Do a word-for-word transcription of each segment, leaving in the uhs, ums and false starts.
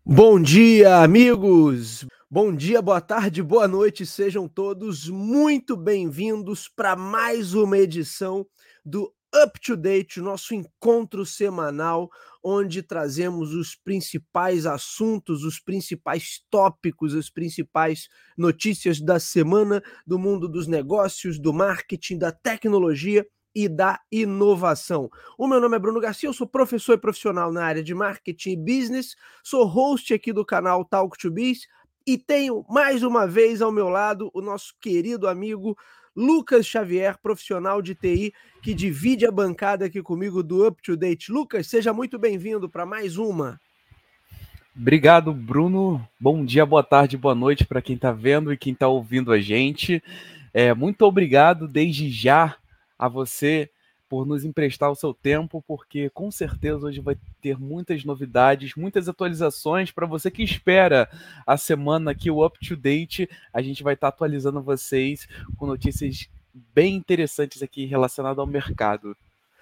Bom dia, amigos! Bom dia, boa tarde, boa noite, sejam todos muito bem-vindos para mais uma edição do Up to Date, nosso encontro semanal, onde trazemos os principais assuntos, os principais tópicos, as principais notícias da semana do mundo dos negócios, do marketing, da tecnologia e da inovação. O meu nome é Bruno Garcia, eu sou professor e profissional na área de marketing e business, sou host aqui do canal Talk to Biz e tenho mais uma vez ao meu lado o nosso querido amigo Lucas Xavier, profissional de T I, que divide a bancada aqui comigo do Up to Date. Lucas, seja muito bem-vindo para mais uma. Obrigado, Bruno. Bom dia, boa tarde, boa noite para quem está vendo e quem está ouvindo a gente. É, muito obrigado desde já a você por nos emprestar o seu tempo, porque com certeza hoje vai ter muitas novidades, muitas atualizações para você que espera a semana aqui, o Up to Date. A gente vai estar tá atualizando vocês com notícias bem interessantes aqui relacionadas ao mercado.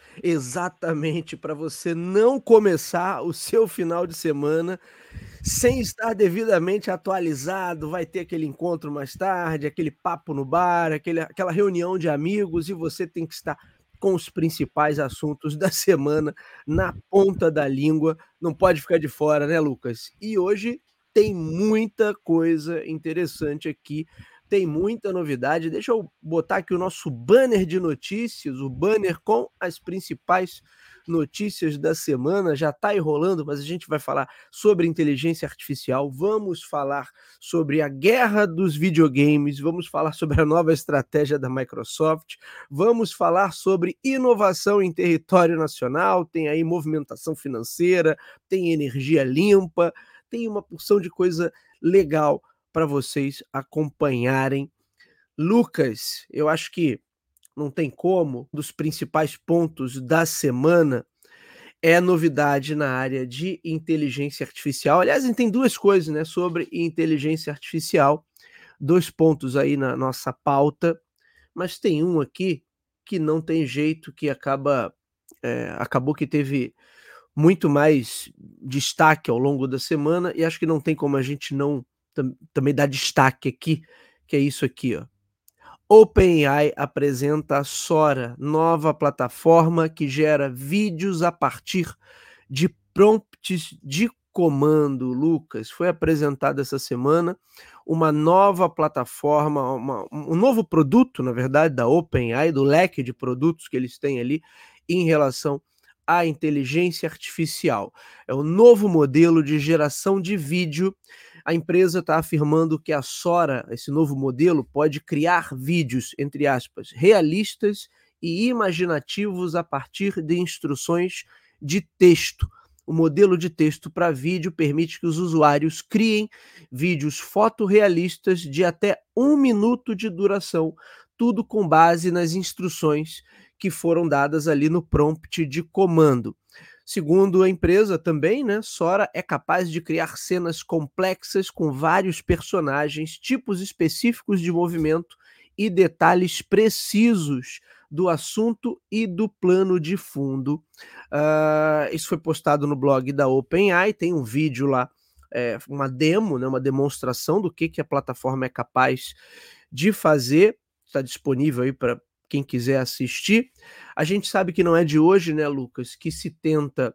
Exatamente, para você não começar o seu final de semana sem estar devidamente atualizado, vai ter aquele encontro mais tarde, aquele papo no bar, aquele, aquela reunião de amigos, e você tem que estar com os principais assuntos da semana na ponta da língua, não pode ficar de fora, né, Lucas? E hoje tem muita coisa interessante aqui, tem muita novidade. Deixa eu botar aqui o nosso banner de notícias, o banner com as principais notícias da semana, já está enrolando, mas a gente vai falar sobre inteligência artificial, vamos falar sobre a guerra dos videogames, vamos falar sobre a nova estratégia da Microsoft, vamos falar sobre inovação em território nacional, tem aí movimentação financeira, tem energia limpa, tem uma porção de coisa legal para vocês acompanharem. Lucas, eu acho que não tem como, dos principais pontos da semana é novidade na área de inteligência artificial. Aliás, tem duas coisas, né, sobre inteligência artificial, dois pontos aí na nossa pauta, mas tem um aqui que não tem jeito, que acaba é, acabou que teve muito mais destaque ao longo da semana, e acho que não tem como a gente não tam, também dar destaque aqui, que é isso aqui, ó. OpenAI apresenta a Sora, nova plataforma que gera vídeos a partir de prompts de comando. Lucas, foi apresentada essa semana uma nova plataforma, uma, um novo produto, na verdade, da OpenAI, do leque de produtos que eles têm ali em relação à inteligência artificial. É um novo modelo de geração de vídeo. A empresa está afirmando que a Sora, esse novo modelo, pode criar vídeos, entre aspas, realistas e imaginativos a partir de instruções de texto. O modelo de texto para vídeo permite que os usuários criem vídeos fotorrealistas de até um minuto de duração, tudo com base nas instruções que foram dadas ali no prompt de comando. Segundo a empresa também, né, Sora é capaz de criar cenas complexas com vários personagens, tipos específicos de movimento e detalhes precisos do assunto e do plano de fundo. Uh, isso foi postado no blog da OpenAI, tem um vídeo lá, é, uma demo, né, uma demonstração do que, que a plataforma é capaz de fazer, está disponível aí para quem quiser assistir. A gente sabe que não é de hoje, né, Lucas, que se tenta,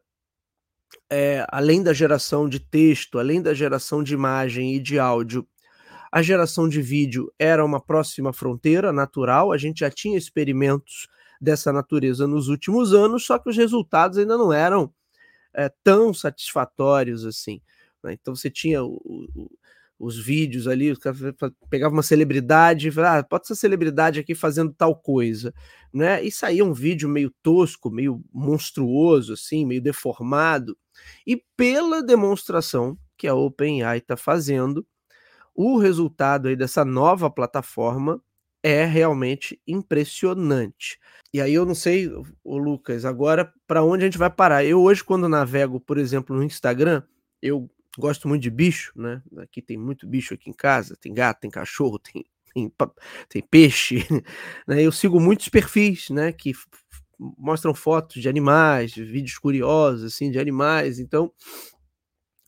é, além da geração de texto, além da geração de imagem e de áudio, a geração de vídeo era uma próxima fronteira natural, a gente já tinha experimentos dessa natureza nos últimos anos, só que os resultados ainda não eram é, tão satisfatórios assim, né? Então você tinha o, o, os vídeos ali, pegava uma celebridade e falava, ah, pode ser celebridade aqui fazendo tal coisa, né? E saía um vídeo meio tosco, meio monstruoso, assim, meio deformado, e pela demonstração que a OpenAI está fazendo, o resultado aí dessa nova plataforma é realmente impressionante. E aí eu não sei, o Lucas, agora para onde a gente vai parar? Eu hoje, quando navego, por exemplo, no Instagram, eu gosto muito de bicho, né? Aqui tem muito bicho aqui em casa, tem gato, tem cachorro, tem, tem, tem peixe, né? Eu sigo muitos perfis, né, que mostram fotos de animais, vídeos curiosos, assim, de animais. Então,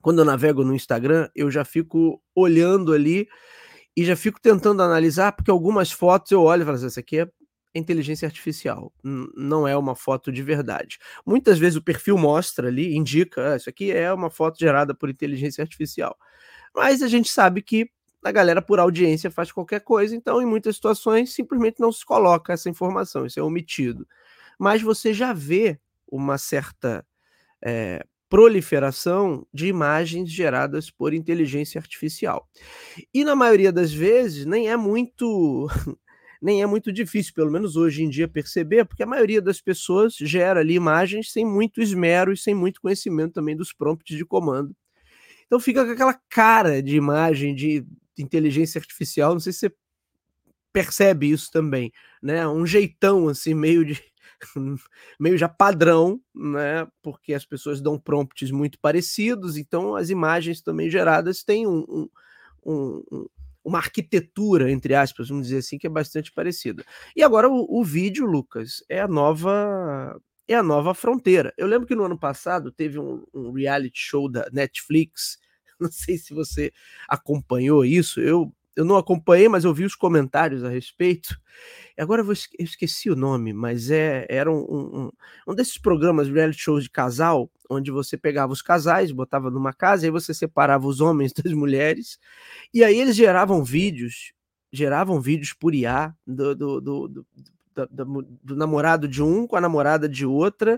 quando eu navego no Instagram, eu já fico olhando ali e já fico tentando analisar, porque algumas fotos eu olho e falo assim: "Essa aqui é inteligência artificial, n não é uma foto de verdade". Muitas vezes o perfil mostra ali, indica: "Ah, isso aqui é uma foto gerada por inteligência artificial". Mas a gente sabe que a galera por audiência faz qualquer coisa, então em muitas situações simplesmente não se coloca essa informação, isso é omitido. Mas você já vê uma certa, eh, proliferação de imagens geradas por inteligência artificial. E na maioria das vezes nem é muito nem é muito difícil, pelo menos hoje em dia, perceber, porque a maioria das pessoas gera ali imagens sem muito esmero e sem muito conhecimento também dos prompts de comando. Então fica com aquela cara de imagem de inteligência artificial, não sei se você percebe isso também, né, um jeitão assim meio de meio já padrão, né, porque as pessoas dão prompts muito parecidos, então as imagens também geradas têm um um um um uma arquitetura, entre aspas, vamos dizer assim, que é bastante parecida. E agora o o vídeo, Lucas, é a nova é a nova fronteira. Eu lembro que no ano passado teve um um reality show da Netflix, não sei se você acompanhou isso, eu eu não acompanhei, mas eu vi os comentários a respeito. E agora eu vou esque eu esqueci o nome, mas é era um um um um desses programas reality shows de casal, onde você pegava os casais, botava numa casa, e aí você separava os homens das mulheres, e aí eles geravam vídeos geravam vídeos por I A do do do do da da mu do namorado de um com a namorada de outra,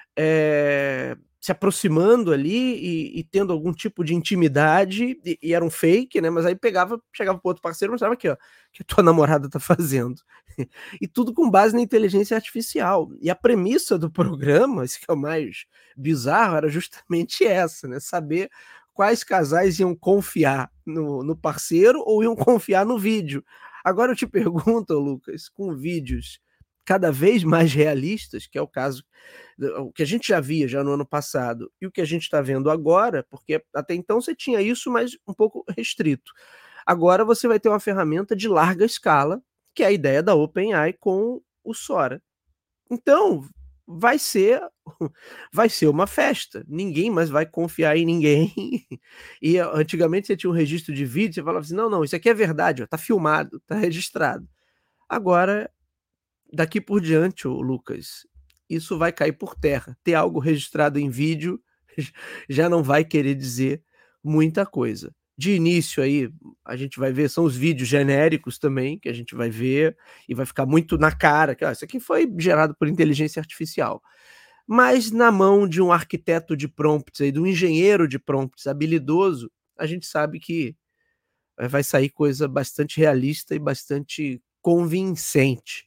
eh, se aproximando ali e e tendo algum tipo de intimidade, e e era um fake, né, mas aí pegava chegava para o outro parceiro e mostrava: "Aqui ó, o que a tua namorada tá fazendo". E tudo com base na inteligência artificial. E a premissa do programa, isso que é o mais bizarro, era justamente essa, né, saber quais casais iam confiar no no parceiro ou iam confiar no vídeo. Agora eu te pergunto, Lucas, com vídeos cada vez mais realistas, que é o caso o que a gente já via já no ano passado e o que a gente está vendo agora, porque até então você tinha isso, mas um pouco restrito. Agora você vai ter uma ferramenta de larga escala, que é a ideia da OpenAI com o Sora. Então, vai ser vai ser uma festa, ninguém mais vai confiar em ninguém. E antigamente você tinha um registro de vídeo, você falava assim: "Não, não, isso aqui é verdade, ó, tá filmado, tá registrado". Agora, daqui por diante, ô Lucas, isso vai cair por terra. Ter algo registrado em vídeo já não vai querer dizer muita coisa. De início aí, a gente vai ver são os vídeos genéricos também, que a gente vai ver, e vai ficar muito na cara que: "Ah, isso aqui foi gerado por inteligência artificial". Mas na mão de um arquiteto de prompts aí, de um engenheiro de prompts habilidoso, a gente sabe que, eh, vai sair coisa bastante realista e bastante convincente.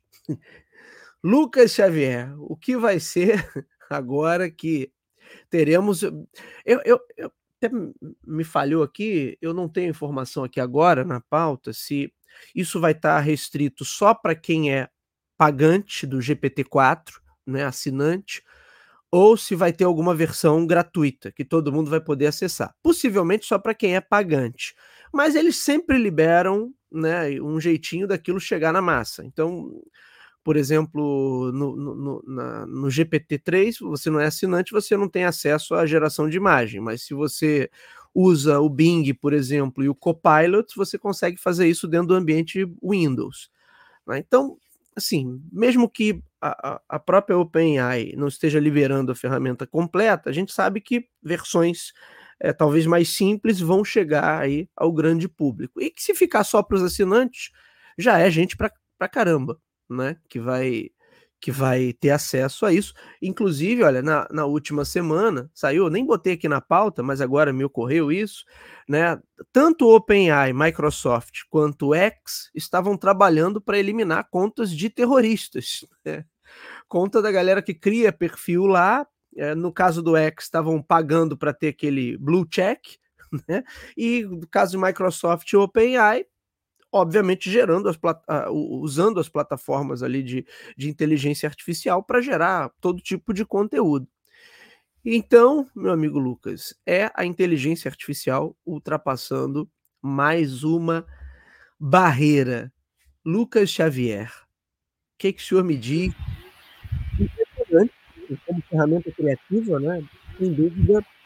Lucas Xavier, o que vai ser agora que teremos eu eu eu até m me falhou aqui, eu não tenho informação aqui agora na pauta se isso vai estar restrito só para quem é pagante do G P T quatro, né, assinante, ou se vai ter alguma versão gratuita, que todo mundo vai poder acessar. Possivelmente só para quem é pagante, mas eles sempre liberam, né, um jeitinho daquilo chegar na massa. Então, por exemplo, no no no na no G P T três, você não é assinante, você não tem acesso à geração de imagem, mas se você usa o Bing, por exemplo, e o Copilot, você consegue fazer isso dentro do ambiente Windows, né. Então, assim, mesmo que a a a própria OpenAI não esteja liberando a ferramenta completa, a gente sabe que versões, eh, talvez mais simples vão chegar aí ao grande público. E que se ficar só para os assinantes, já é gente pra pra caramba, né, que vai que vai ter acesso a isso. Inclusive, olha, na na última semana saiu, eu nem botei aqui na pauta, mas agora me ocorreu isso, né, tanto o OpenAI, Microsoft quanto o X estavam trabalhando para eliminar contas de terroristas, né. Conta da galera que cria perfil lá, eh, no caso do X estavam pagando para ter aquele blue check, né, e no caso de Microsoft e OpenAI, obviamente gerando as plat a u usando as plataformas ali de de inteligência artificial para gerar todo tipo de conteúdo. Então, meu amigo Lucas, é a inteligência artificial ultrapassando mais uma barreira. Lucas Xavier, que que o senhor me diz? Impressionante, como ferramenta criativa, né, sem dúvida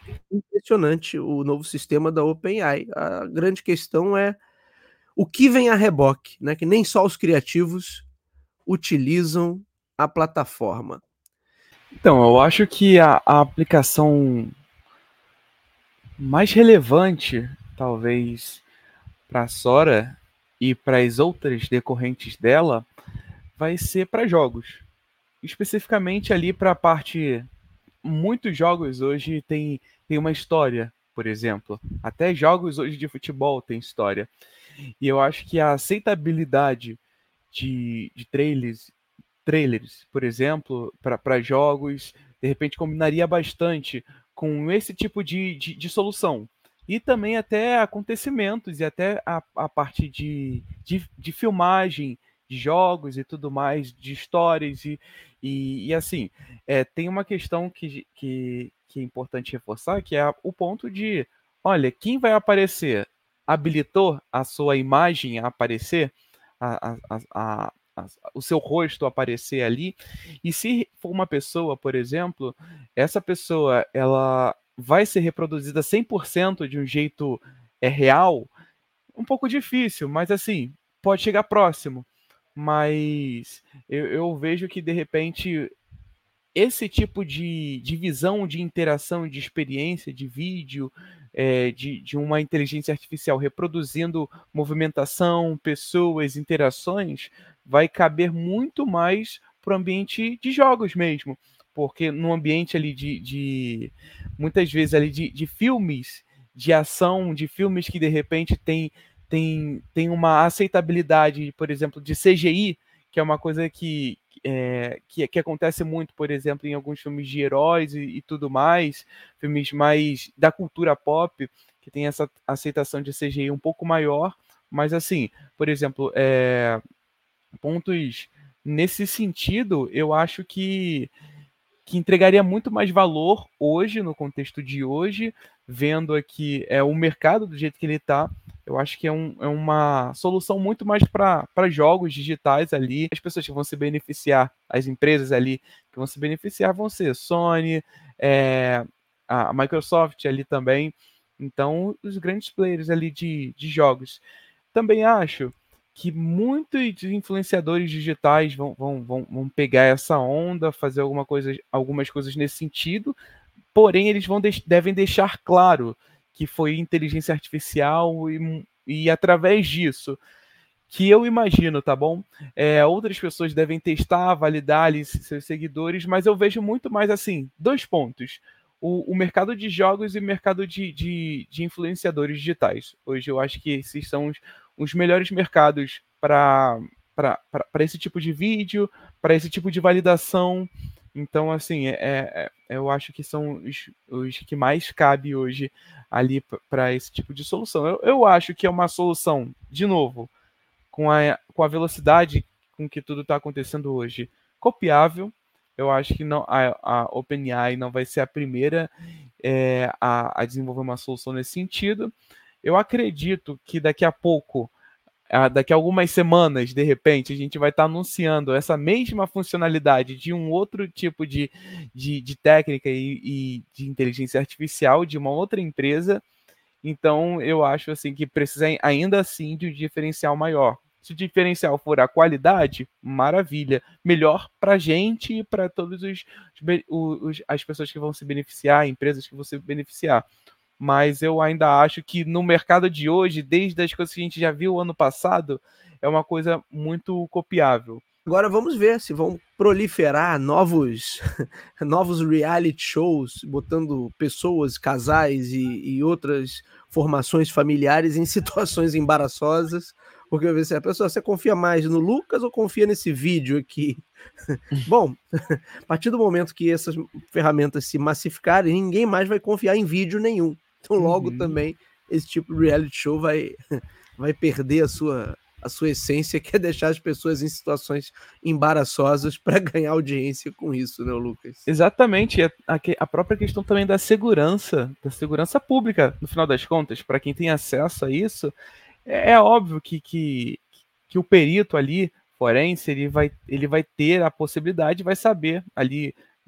Impressionante o novo sistema da OpenAI. A grande questão é o que vem a reboque, né, que nem só os criativos utilizam a plataforma. Então, eu acho que a, a aplicação mais relevante, talvez, para a Sora e para as outras decorrentes dela, vai ser para jogos. Especificamente ali para a parte... Muitos jogos hoje têm tem uma história, por exemplo. Até jogos hoje de futebol têm história. E eu acho que a aceitabilidade de, de trailers, trailers, por exemplo, para jogos, de repente combinaria bastante com esse tipo de, de, de solução. E também até acontecimentos e até a, a parte de, de, de filmagem de jogos e tudo mais, de histórias e, e, e assim, é, tem uma questão que, que, que é importante reforçar, que é o ponto de, olha, quem vai aparecer habilitou a sua imagem a aparecer, a, a, a, o seu rosto aparecer ali. E se for uma pessoa, por exemplo, essa pessoa ela vai ser reproduzida cem por cento de um jeito é, real, um pouco difícil, mas assim, pode chegar próximo. Mas eu, eu vejo que, de repente, esse tipo de, de visão, de interação, de experiência, de vídeo, é, de, de uma inteligência artificial reproduzindo movimentação, pessoas, interações, vai caber muito mais para o ambiente de jogos mesmo. Porque no ambiente ali de, de muitas vezes ali de, de filmes, de ação, de filmes que de repente tem, tem, tem uma aceitabilidade, por exemplo, de C G I, que é uma coisa que, é, que, que acontece muito, por exemplo, em alguns filmes de heróis e, e tudo mais, filmes mais da cultura pop, que tem essa aceitação de C G I um pouco maior, mas assim, por exemplo, é, pontos nesse sentido, eu acho que que entregaria muito mais valor hoje, no contexto de hoje, vendo aqui é, o mercado do jeito que ele está. Eu acho que é, um, é uma solução muito mais para jogos digitais ali. As pessoas que vão se beneficiar, as empresas ali que vão se beneficiar vão ser Sony, é, a Microsoft ali também. Então, os grandes players ali de, de jogos. Também acho que muitos influenciadores digitais vão, vão, vão, vão pegar essa onda, fazer alguma coisa, algumas coisas nesse sentido, porém eles vão de, devem deixar claro que foi inteligência artificial e, e através disso, que eu imagino, tá bom? É, outras pessoas devem testar, validar ali seus seguidores, mas eu vejo muito mais assim, dois pontos. O, o mercado de jogos e o mercado de, de, de influenciadores digitais. Hoje eu acho que esses são os, os melhores mercados para esse tipo de vídeo, para esse tipo de validação. Então, assim, é, é, eu acho que são os, os que mais cabe hoje ali para esse tipo de solução. Eu, eu acho que é uma solução, de novo, com a, com a velocidade com que tudo está acontecendo hoje, copiável. Eu acho que não, a, a OpenAI não vai ser a primeira é, a, a desenvolver uma solução nesse sentido. Eu acredito que daqui a pouco, daqui a algumas semanas, de repente, a gente vai estar anunciando essa mesma funcionalidade de um outro tipo de, de, de técnica e, e de inteligência artificial de uma outra empresa. Então, eu acho assim que precisa ainda assim de um diferencial maior. Se o diferencial for a qualidade, maravilha. Melhor para a gente e para todas os, os, as pessoas que vão se beneficiar, empresas que vão se beneficiar. Mas eu ainda acho que no mercado de hoje, desde as coisas que a gente já viu ano passado, é uma coisa muito copiável. Agora vamos ver se vão proliferar novos, novos reality shows, botando pessoas, casais e, e outras formações familiares em situações embaraçosas. Porque eu vejo assim, a pessoa, você confia mais no Lucas ou confia nesse vídeo aqui? Bom, a partir do momento que essas ferramentas se massificarem, ninguém mais vai confiar em vídeo nenhum. Então logo uhum. também esse tipo de reality show vai, vai perder a sua, a sua essência, que é deixar as pessoas em situações embaraçosas para ganhar audiência com isso, né, Lucas? Exatamente, a, a própria questão também da segurança, da segurança pública, no final das contas, para quem tem acesso a isso, é, é óbvio que, que, que o perito ali, forense, ele vai, ele vai ter a possibilidade, vai saber ali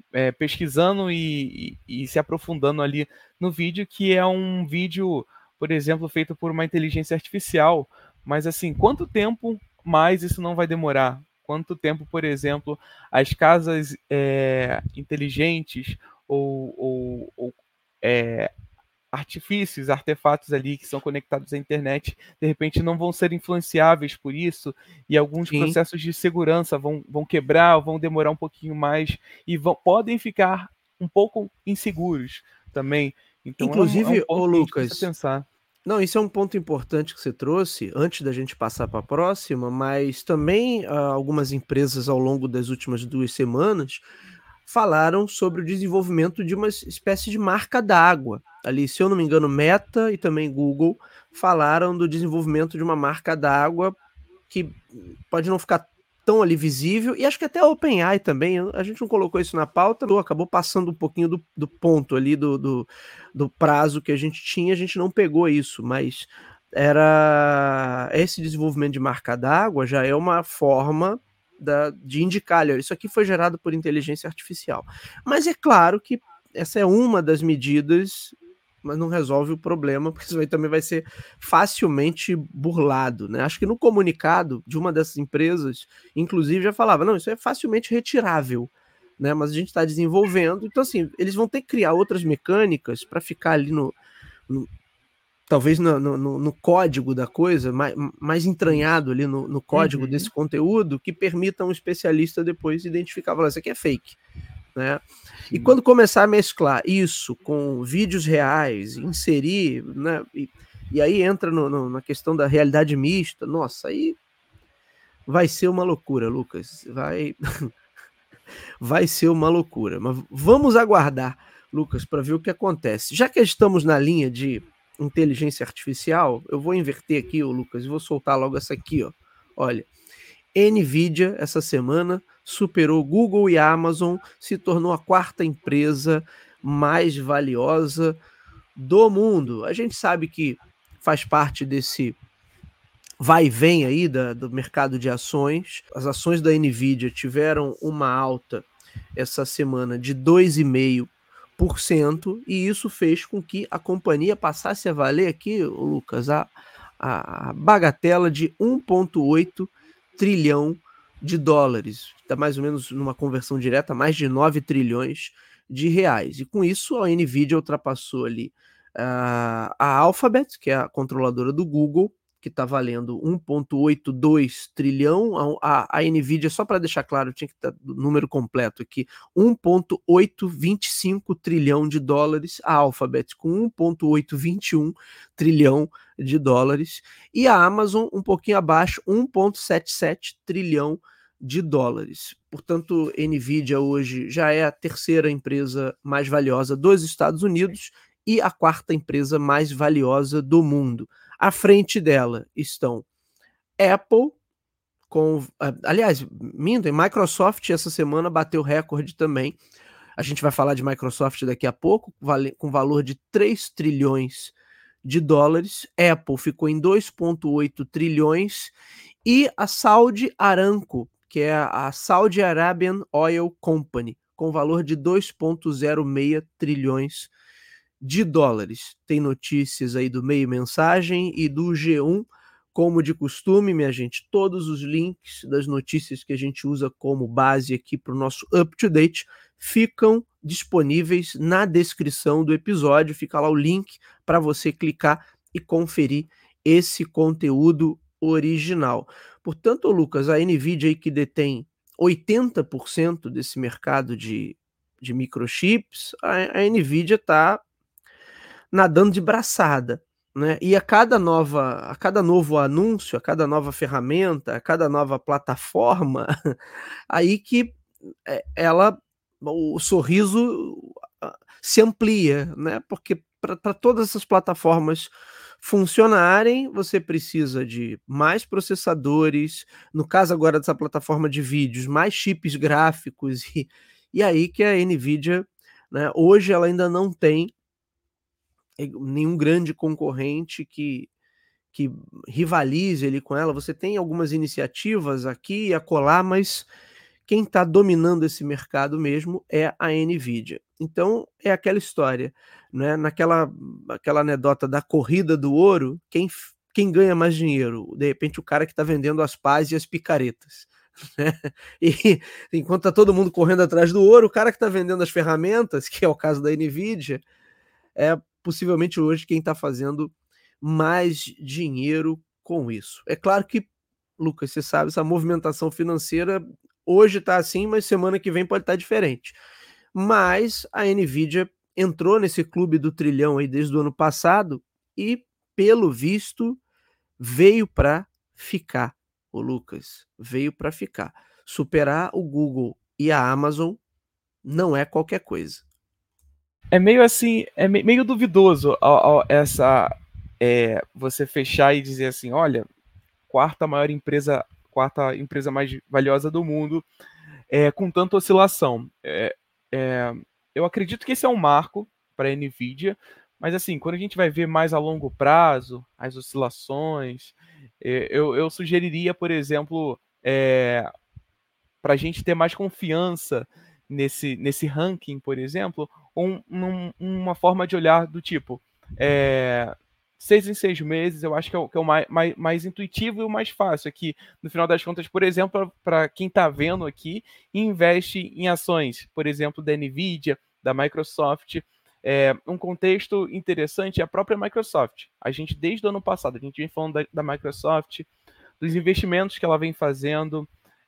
é, pesquisando e, e, e se aprofundando ali no vídeo, que é um vídeo, por exemplo, feito por uma inteligência artificial. Mas assim, quanto tempo mais isso não vai demorar? Quanto tempo, por exemplo, as casas é, inteligentes ou, ou, ou é, artifícios, artefatos ali que são conectados à internet, de repente não vão ser influenciáveis por isso, e alguns Sim. processos de segurança vão, vão quebrar, vão demorar um pouquinho mais, e vão, podem ficar um pouco inseguros também. Então é um, é um Inclusive, ô ponto que a gente precisa Lucas, pensar. não, isso é um ponto importante que você trouxe, antes da gente passar para a próxima, mas também ah, algumas empresas ao longo das últimas duas semanas falaram sobre o desenvolvimento de uma espécie de marca d'água. Ali, se eu não me engano, Meta e também Google falaram do desenvolvimento de uma marca d'água que pode não ficar tão ali visível, e acho que até a OpenAI também, a gente não colocou isso na pauta, acabou passando um pouquinho do, do ponto ali, do, do, do prazo que a gente tinha, a gente não pegou isso, mas era esse desenvolvimento de marca d'água já é uma forma da, de indicar, olha, isso aqui foi gerado por inteligência artificial. Mas é claro que essa é uma das medidas, mas não resolve o problema, porque isso aí também vai ser facilmente burlado, né? Acho que no comunicado de uma dessas empresas, inclusive, já falava, não, isso é facilmente retirável, né? Mas a gente está desenvolvendo, então assim, eles vão ter que criar outras mecânicas para ficar ali no, no talvez no, no, no código da coisa, mais, mais entranhado ali no, no código Uhum. desse conteúdo, que permita um especialista depois identificar, falar, isso aqui é fake, né? E quando começar a mesclar isso com vídeos reais, inserir, né? E, e aí entra no, no, na questão da realidade mista, nossa, aí vai ser uma loucura, Lucas. Vai, vai ser uma loucura. Mas vamos aguardar, Lucas, para ver o que acontece. Já que estamos na linha de inteligência artificial, eu vou inverter aqui, ô Lucas, e vou soltar logo essa aqui, ó. Olha, Nvidia, essa semana, superou Google e Amazon, se tornou a quarta empresa mais valiosa do mundo. A gente sabe que faz parte desse vai e vem aí da, do mercado de ações. As ações da Nvidia tiveram uma alta essa semana de dois vírgula cinco por cento e isso fez com que a companhia passasse a valer aqui, Lucas, a, a bagatela de um vírgula oito trilhão de dólares. Está mais ou menos numa conversão direta, mais de nove trilhões de reais. E com isso a Nvidia ultrapassou ali uh, a Alphabet, que é a controladora do Google, que está valendo um vírgula oitenta e dois trilhão, a, a, a Nvidia, só para deixar claro, tinha que estar o número completo aqui, um vírgula oitocentos e vinte e cinco trilhão de dólares, a Alphabet com um vírgula oitocentos e vinte e um trilhão de dólares, e a Amazon um pouquinho abaixo, um vírgula setenta e sete trilhão de dólares. Portanto, Nvidia hoje já é a terceira empresa mais valiosa dos Estados Unidos e a quarta empresa mais valiosa do mundo. À frente dela estão Apple, com, aliás, minto, Microsoft essa semana bateu recorde também. A gente vai falar de Microsoft daqui a pouco, com valor de três trilhões de dólares. Apple ficou em dois vírgula oito trilhões e a Saudi Aramco, que é a Saudi Arabian Oil Company, com valor de dois vírgula zero seis trilhões de dólares. Tem notícias aí do Meio Mensagem e do G um, como de costume, minha gente, todos os links das notícias que a gente usa como base aqui para o nosso up-to-date ficam disponíveis na descrição do episódio, fica lá o link para você clicar e conferir esse conteúdo original. Portanto, Lucas, a Nvidia aí que detém oitenta por cento desse mercado de, de microchips, a, a Nvidia está nadando de braçada, né? E a cada nova, a cada novo anúncio, a cada nova ferramenta, a cada nova plataforma, aí que ela, o sorriso se amplia, né? Porque para todas essas plataformas funcionarem, você precisa de mais processadores, no caso agora dessa plataforma de vídeos, mais chips gráficos, e, e aí que a Nvidia, né, hoje ela ainda não tem nenhum grande concorrente que, que rivalize ele com ela. Você tem algumas iniciativas aqui e acolá, mas quem está dominando esse mercado mesmo é a NVIDIA. Então, é aquela história, né, naquela aquela anedota da corrida do ouro, quem f quem ganha mais dinheiro? De repente, o cara que está vendendo as pás e as picaretas, né. E enquanto está todo mundo correndo atrás do ouro, o cara que está vendendo as ferramentas, que é o caso da NVIDIA, é possivelmente hoje quem está fazendo mais dinheiro com isso. É claro que, Lucas, você sabe, essa movimentação financeira hoje está assim, mas semana que vem pode estar diferente. Mas a NVIDIA entrou nesse clube do trilhão aí desde o ano passado e, pelo visto, veio para ficar, ô Lucas, veio para ficar. Superar o Google e a Amazon não é qualquer coisa. É meio assim, é me- meio duvidoso ó, ó, essa é, você fechar e dizer assim, olha, quarta maior empresa, quarta empresa mais valiosa do mundo, é, com tanta oscilação. É, é, eu acredito que esse é um marco para a Nvidia, mas assim, quando a gente vai ver mais a longo prazo, as oscilações, é, eu, eu sugeriria, por exemplo, é, para a gente ter mais confiança nesse, nesse ranking, por exemplo, um, um, uma forma de olhar do tipo, é, seis em seis meses, eu acho que é o, que é o mais, mais, mais intuitivo e o mais fácil aqui. No final das contas, por exemplo, para quem está vendo aqui e investe em ações, por exemplo, da NVIDIA, da Microsoft. É, um contexto interessante é a própria Microsoft. A gente, desde o ano passado, a gente vem falando da, da Microsoft, dos investimentos que ela vem fazendo,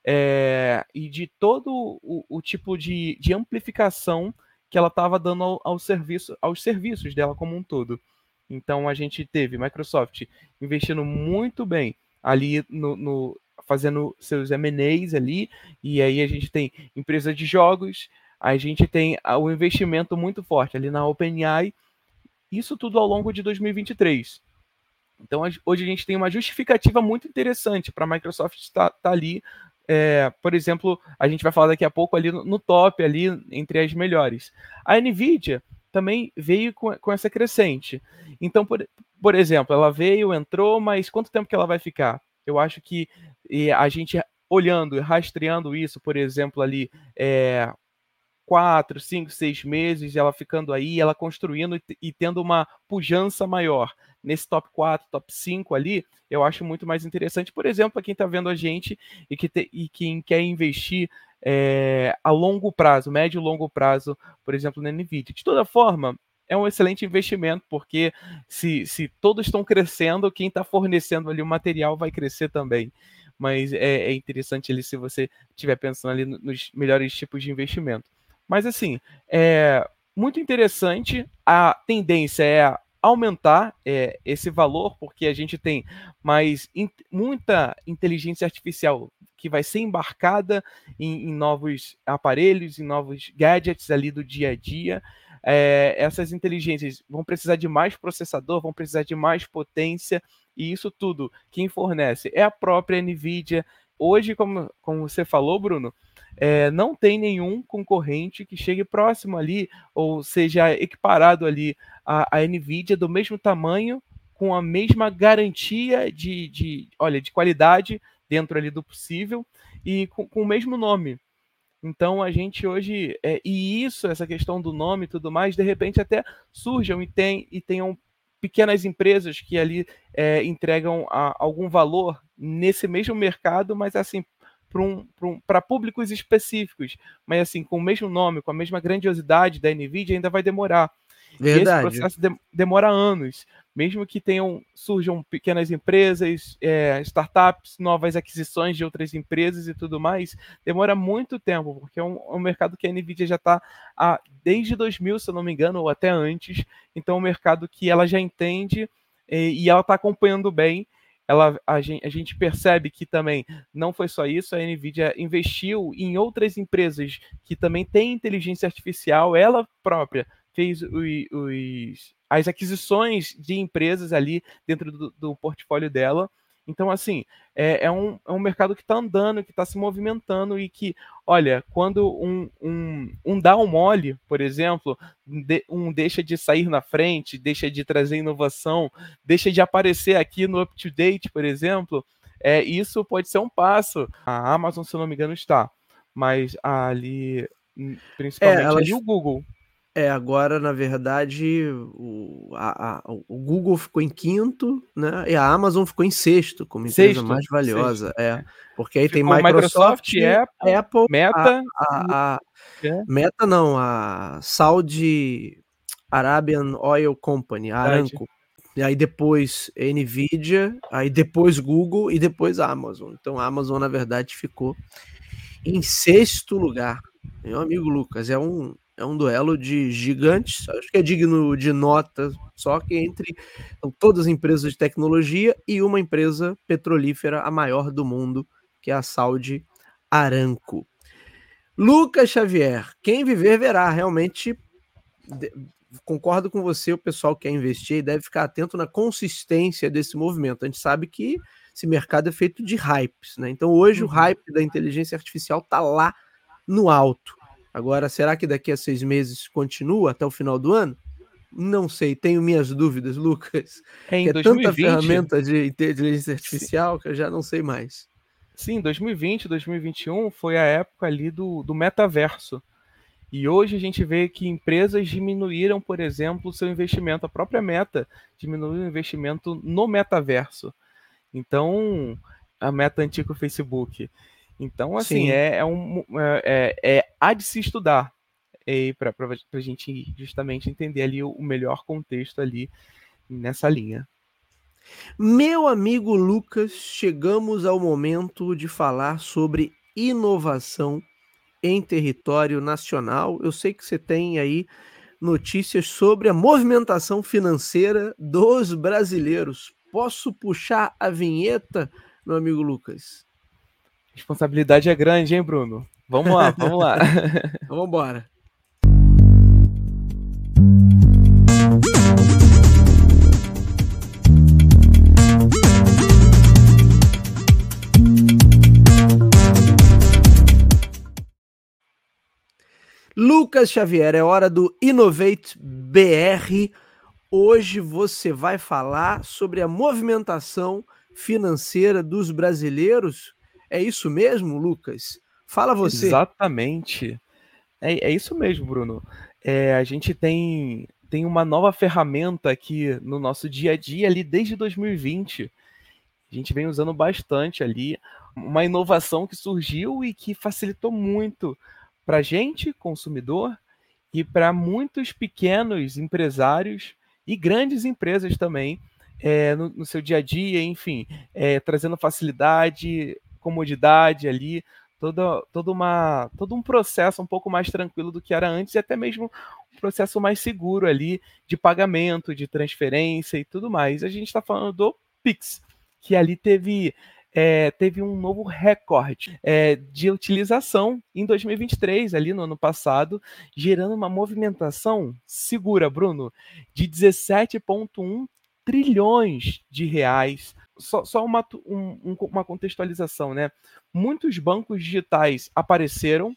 é, e de todo o, o tipo de, de amplificação que ela estava dando ao, ao serviço, aos serviços dela como um todo. Então a gente teve Microsoft investindo muito bem ali no, no fazendo seus M and As ali, e aí a gente tem empresa de jogos, a gente tem o investimento muito forte ali na OpenAI, isso tudo ao longo de dois mil e vinte e três. Então hoje a gente tem uma justificativa muito interessante para a Microsoft estar tá, tá ali. É, por exemplo, a gente vai falar daqui a pouco ali no, no top, ali entre as melhores. A NVIDIA também veio com, com essa crescente. Então, por, por exemplo, ela veio, entrou, mas quanto tempo que ela vai ficar? Eu acho que e a gente olhando e rastreando isso, por exemplo, ali, é, quatro, cinco, seis meses, ela ficando aí, ela construindo e, e tendo uma pujança maior nesse top quatro, top cinco ali, eu acho muito mais interessante, por exemplo, para quem está vendo a gente e, que te, e quem quer investir é, a longo prazo, médio e longo prazo, por exemplo, na NVIDIA. De toda forma, é um excelente investimento, porque se, se todos estão crescendo, quem está fornecendo ali o material vai crescer também. Mas é, é interessante ali se você estiver pensando ali nos melhores tipos de investimento. Mas assim, é muito interessante, a tendência é aumentar é, esse valor, porque a gente tem mais in, muita inteligência artificial que vai ser embarcada em, em novos aparelhos, em novos gadgets ali do dia a dia. É, essas inteligências vão precisar de mais processador, vão precisar de mais potência, e isso tudo quem fornece é a própria NVIDIA. Hoje, como, como você falou, Bruno, é, não tem nenhum concorrente que chegue próximo ali, ou seja equiparado ali a, a NVIDIA do mesmo tamanho, com a mesma garantia de, de, olha, de qualidade dentro ali do possível e com, com o mesmo nome. Então a gente hoje, é, e isso, essa questão do nome e tudo mais, de repente até surjam e, tem, e tenham pequenas empresas que ali é, entregam a, algum valor nesse mesmo mercado, mas assim, para um, um, públicos específicos, mas assim, com o mesmo nome, com a mesma grandiosidade da NVIDIA, ainda vai demorar. E esse Verdade. processo de, demora anos, mesmo que tenham, surjam pequenas empresas, é, startups, novas aquisições de outras empresas e tudo mais, demora muito tempo, porque é um, é um mercado que a NVIDIA já está desde dois mil, se eu não me engano, ou até antes, então é um mercado que ela já entende e, e ela está acompanhando bem. Ela, a, gente, a gente percebe que também não foi só isso, a NVIDIA investiu em outras empresas que também têm inteligência artificial, ela própria fez os, os, as aquisições de empresas ali dentro do, do portfólio dela. Então, assim, é, é, um, é um mercado que está andando, que está se movimentando e que, olha, quando um, um, um dá um mole, por exemplo, de, um deixa de sair na frente, deixa de trazer inovação, deixa de aparecer aqui no UpToDate, por exemplo, é, isso pode ser um passo. A Amazon, se eu não me engano, está. mas ali, É, principalmente elas ali o Google. É, agora na verdade o a a o Google ficou em quinto, né, e a Amazon ficou em sexto como empresa Sexto, mais valiosa. sexto. É, porque aí tem Ficou Microsoft, Microsoft, Apple, Apple, a Meta e a a é. Meta não, a Saudi Arabian Oil Company, a Verdade. Aramco. E aí depois Nvidia, aí depois Google e depois Amazon. Então a Amazon na verdade ficou em sexto lugar. Meu amigo Lucas, é um é um duelo de gigantes, acho que é digno de nota, só que entre todas as empresas de tecnologia e uma empresa petrolífera, a maior do mundo, que é a Saudi Aramco. Lucas Xavier, quem viver verá, realmente de concordo com você, o pessoal que quer investir deve ficar atento na consistência desse movimento. A gente sabe que esse mercado é feito de hypes, né, então hoje o Uhum. hype da inteligência artificial tá lá no alto. Agora, será que daqui a seis meses continua até o final do ano? Não sei, tenho minhas dúvidas, Lucas, É, que em é dois mil e tanta vinte ferramenta de inteligência Si artificial que eu já não sei mais. Sim, dois mil e vinte, dois mil e vinte e um foi a época ali do do metaverso. E hoje a gente vê que empresas diminuíram, por exemplo, o seu investimento. A própria Meta diminuiu o investimento no metaverso. Então, a Meta antiga, o Facebook. Então, assim, Sim. é é um é é é há de se estudar, eh, pra pra pra gente justamente entender ali o melhor contexto ali, nessa linha. Meu amigo Lucas, chegamos ao momento de falar sobre inovação em território nacional. Eu sei que você tem aí notícias sobre a movimentação financeira dos brasileiros. Posso puxar a vinheta, meu amigo Lucas? Responsabilidade é grande, hein, Bruno? Vamos lá, vamos lá. Vamos embora. Lucas Xavier, é hora do Innovate B R. Hoje você vai falar sobre a movimentação financeira dos brasileiros. É isso mesmo, Lucas? Fala você. Exatamente. É é isso mesmo, Bruno. Eh, a gente tem tem uma nova ferramenta aqui no nosso dia a dia ali desde dois mil e vinte. A gente vem usando bastante ali, uma inovação que surgiu e que facilitou muito pra gente, consumidor, e pra muitos pequenos empresários e grandes empresas também, eh, no no seu dia a dia, enfim, eh, trazendo facilidade, comodidade ali, toda toda uma todo um processo um pouco mais tranquilo do que era antes e até mesmo um processo mais seguro ali de pagamento, de transferência e tudo mais. A gente tá falando do Pix, que ali teve, eh, teve um novo recorde, eh, de utilização em dois mil e vinte e três, ali no ano passado, gerando uma movimentação, segura Bruno, de dezessete ponto um trilhões de reais. Só só uma tu um um uma contextualização, né, muitos bancos digitais apareceram,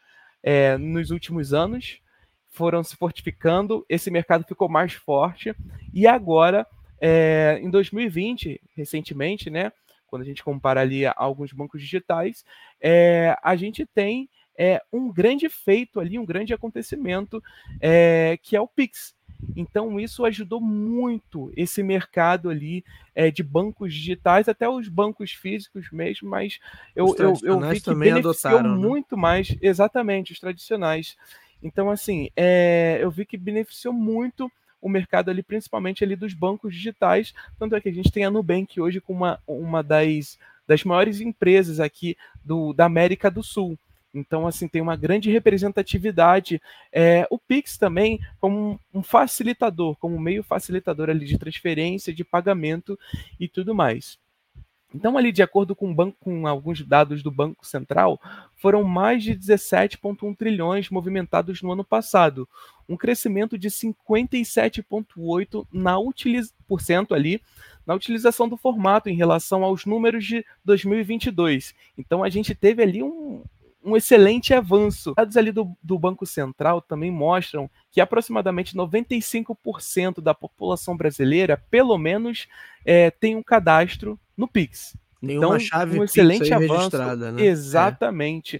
eh, nos últimos anos, foram se fortificando, esse mercado ficou mais forte, e agora, eh, em dois mil e vinte, recentemente, né, quando a gente compara ali a alguns bancos digitais, eh, a gente tem, eh, um grande feito ali, um grande acontecimento, eh, que é o Pix. Então isso ajudou muito esse mercado ali, eh, de bancos digitais, até os bancos físicos mesmo, mas Os eu eu eu vi tradicionais que também beneficiou adotaram, né? muito mais exatamente, os tradicionais. Então assim, eh, eu vi que beneficiou muito o mercado ali, principalmente ali dos bancos digitais, tanto é que a gente tem a Nubank hoje como uma uma das das maiores empresas aqui do da América do Sul. Então assim, tem uma grande representatividade. Eh, o Pix também como um um facilitador, como um meio facilitador ali de transferência, de pagamento e tudo mais. Então ali, de acordo com o banco com alguns dados do Banco Central, foram mais de dezessete ponto um trilhões movimentados no ano passado, um crescimento de cinquenta e sete ponto oito na utiliza por cento ali, na utilização do formato em relação aos números de dois mil e vinte e dois. Então a gente teve ali um um excelente avanço. Dados ali do do Banco Central também mostram que aproximadamente noventa e cinco por cento da população brasileira, pelo menos, eh, tem um cadastro no Pix. Tem uma Então, chave um Pix excelente aí avanço registrada, né? É. exatamente.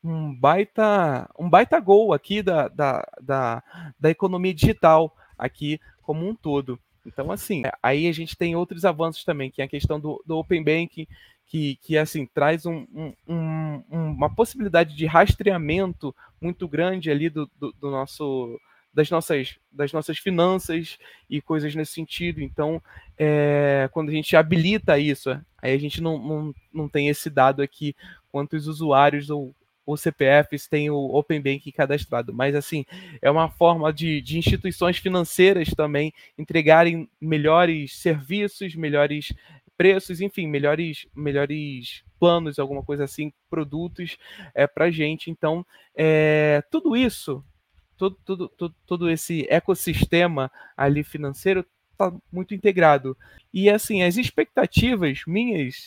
um baita, um baita gol aqui da, da, da, da economia digital aqui como um todo. Então, assim, aí a gente tem outros avanços também, que é a questão do, do Open Banking, que, que assim, traz um, um, uma possibilidade de rastreamento muito grande ali do, do, do nosso, das, nossas, das nossas finanças e coisas nesse sentido. Então, é, quando a gente habilita isso, aí a gente não, não, não tem esse dado aqui, quantos usuários ou ou C P Fs têm o Open Banking cadastrado, mas assim, é uma forma de, de instituições financeiras também entregarem melhores serviços, melhores preços, enfim, melhores, melhores planos, alguma coisa assim, produtos é, para a gente. Então, é, tudo isso, todo, todo, todo, todo esse ecossistema ali financeiro está muito integrado. E assim, as expectativas minhas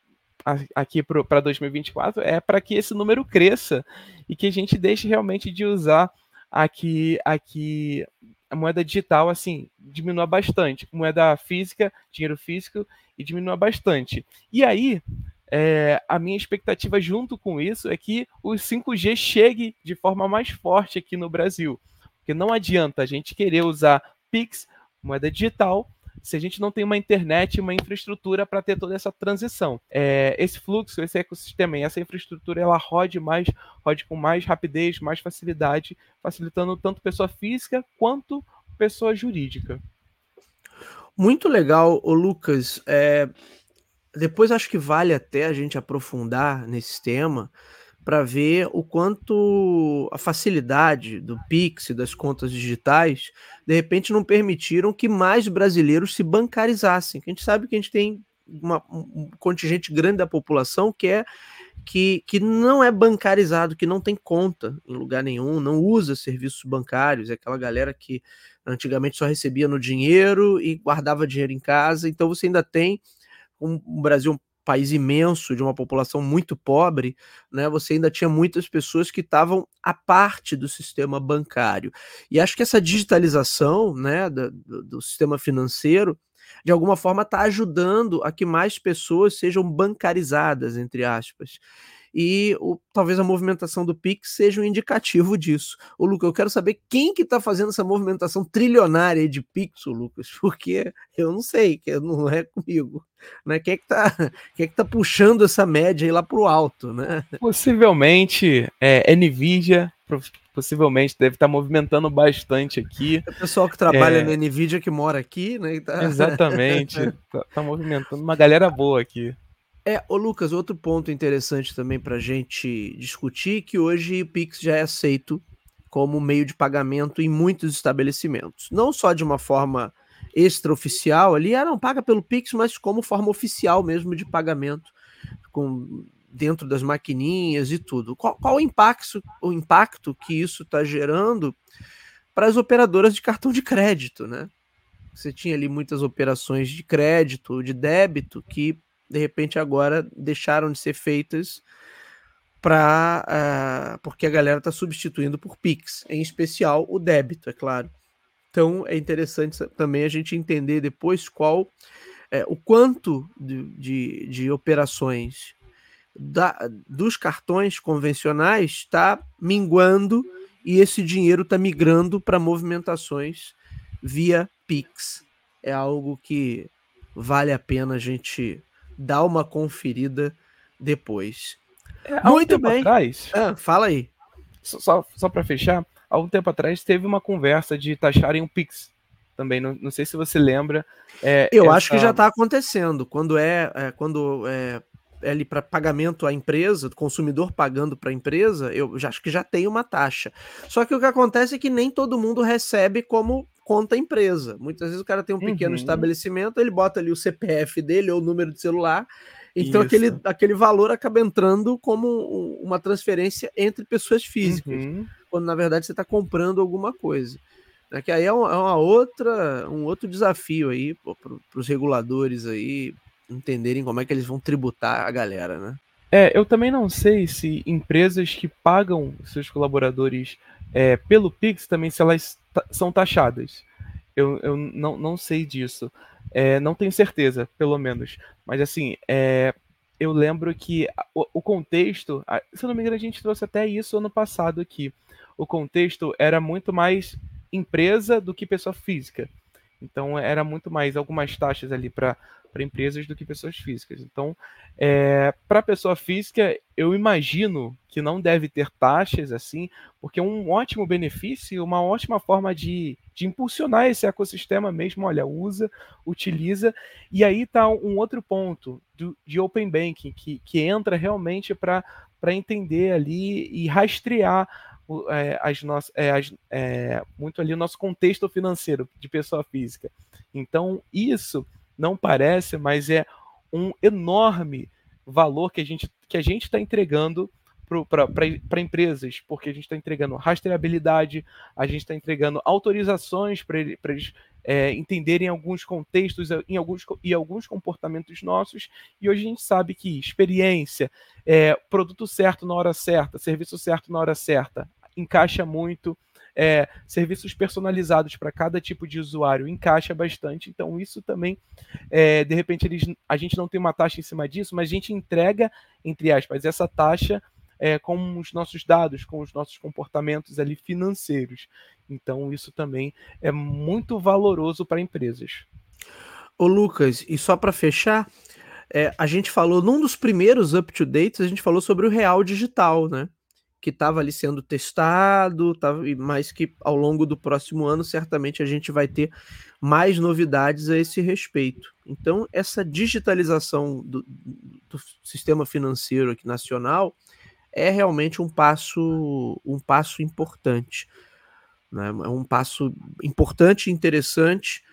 aqui para dois mil e vinte e quatro é para que esse número cresça e que a gente deixe realmente de usar aqui, aqui a moeda digital, assim, diminua bastante. Moeda física, dinheiro físico, e diminua bastante. E aí, é, a minha expectativa junto com isso é que o cinco G chegue de forma mais forte aqui no Brasil. Porque não adianta a gente querer usar Pix, moeda digital, se a gente não tem uma internet, uma infraestrutura para ter toda essa transição. É, esse fluxo, esse ecossistema e essa infraestrutura, ela rode mais, rode com mais rapidez, mais facilidade, facilitando tanto pessoa física quanto pessoa jurídica. Muito legal, ô Lucas. É, depois acho que vale até a gente aprofundar nesse tema para ver o quanto a facilidade do Pix e das contas digitais, de repente, não permitiram que mais brasileiros se bancarizassem. A gente sabe que a gente tem uma, um contingente grande da população que é que, que não é bancarizado, que não tem conta em lugar nenhum, não usa serviços bancários, é aquela galera que antigamente só recebia no dinheiro e guardava dinheiro em casa. Então você ainda tem um, um Brasil, um país imenso, de uma população muito pobre, né? Você ainda tinha muitas pessoas que estavam à parte do sistema bancário. E acho que essa digitalização, né, do, do, do sistema financeiro, de alguma forma está ajudando a que mais pessoas sejam bancarizadas, entre aspas. E o, talvez a movimentação do Pix seja um indicativo disso. Ô, Lucas, eu quero saber quem que está fazendo essa movimentação trilionária de Pix, ô, Lucas, porque eu não sei, que não é comigo. Né? Quem é que está quem é que tá puxando essa média aí lá para o alto? Né? Possivelmente, é, Nvidia, possivelmente deve estar movimentando bastante aqui. É o pessoal que trabalha é... na Nvidia que mora aqui, né? Tá... Exatamente, está tá movimentando uma galera boa aqui. É, ô Lucas, outro ponto interessante também para a gente discutir, que hoje o Pix já é aceito como meio de pagamento em muitos estabelecimentos. Não só de uma forma extraoficial ali, ah, não, paga pelo Pix, mas como forma oficial mesmo de pagamento, com, dentro das maquininhas e tudo. Qual, qual o impacto, o impacto que isso está gerando para as operadoras de cartão de crédito, né? Você tinha ali muitas operações de crédito, de débito, que de repente agora deixaram de ser feitas para uh, porque a galera está substituindo por Pix, em especial o débito, é claro. Então é interessante também a gente entender depois qual é, o quanto de, de, de operações da, dos cartões convencionais está minguando e esse dinheiro está migrando para movimentações via Pix. É algo que vale a pena a gente dar uma conferida depois. É, há Muito um tempo bem. atrás... Ah, fala aí. Só, só para fechar, há um tempo atrás teve uma conversa de taxarem o Pix também, não, não sei se você lembra. É, Eu essa... acho que já está acontecendo, quando é, é quando é, é ali para pagamento à empresa, consumidor pagando para a empresa, eu já acho que já tem uma taxa. Só que o que acontece é que nem todo mundo recebe como conta empresa. Muitas vezes o cara tem um pequeno uhum. estabelecimento, ele bota ali o C P F dele ou o número de celular, então aquele, aquele valor acaba entrando como uma transferência entre pessoas físicas, uhum. quando na verdade você está comprando alguma coisa. É que aí é uma, é uma outra, um outro desafio aí para os reguladores aí entenderem como é que eles vão tributar a galera, né? É, eu também não sei se empresas que pagam seus colaboradores é, pelo Pix também se elas são taxadas. Eu, eu não, não sei disso. É, não tenho certeza, pelo menos. Mas assim, é, eu lembro que o, o contexto, se eu não me engano, a gente trouxe até isso ano passado aqui. O contexto era muito mais empresa do que pessoa física. Então, era muito mais algumas taxas ali para empresas do que pessoas físicas. Então, é, para pessoa física, eu imagino que não deve ter taxas assim, porque é um ótimo benefício, uma ótima forma de, de impulsionar esse ecossistema mesmo. Olha, usa, utiliza. E aí está um outro ponto do, de Open Banking, que, que entra realmente para entender ali e rastrear É, as nossas, é, as, é, muito ali o nosso contexto financeiro de pessoa física. Então, isso não parece, mas é um enorme valor que a gente que a gente está entregando para empresas, porque a gente está entregando rastreabilidade, a gente está entregando autorizações para eles é, entenderem alguns contextos em alguns, e alguns comportamentos nossos, e hoje a gente sabe que experiência, é, produto certo na hora certa, serviço certo na hora certa, encaixa muito, é, serviços personalizados para cada tipo de usuário encaixa bastante. Então isso também, é, de repente eles, a gente não tem uma taxa em cima disso, mas a gente entrega, entre aspas, essa taxa é, com os nossos dados, com os nossos comportamentos ali financeiros. Então isso também é muito valoroso para empresas. Ô Lucas, e só para fechar, é, a gente falou, num dos primeiros up-to-dates, a gente falou sobre o real digital, né? Que estava ali sendo testado, tava, mas que ao longo do próximo ano certamente a gente vai ter mais novidades a esse respeito. Então, essa digitalização do, do sistema financeiro aqui nacional é realmente um passo, um passo importante, né? É um passo importante e interessante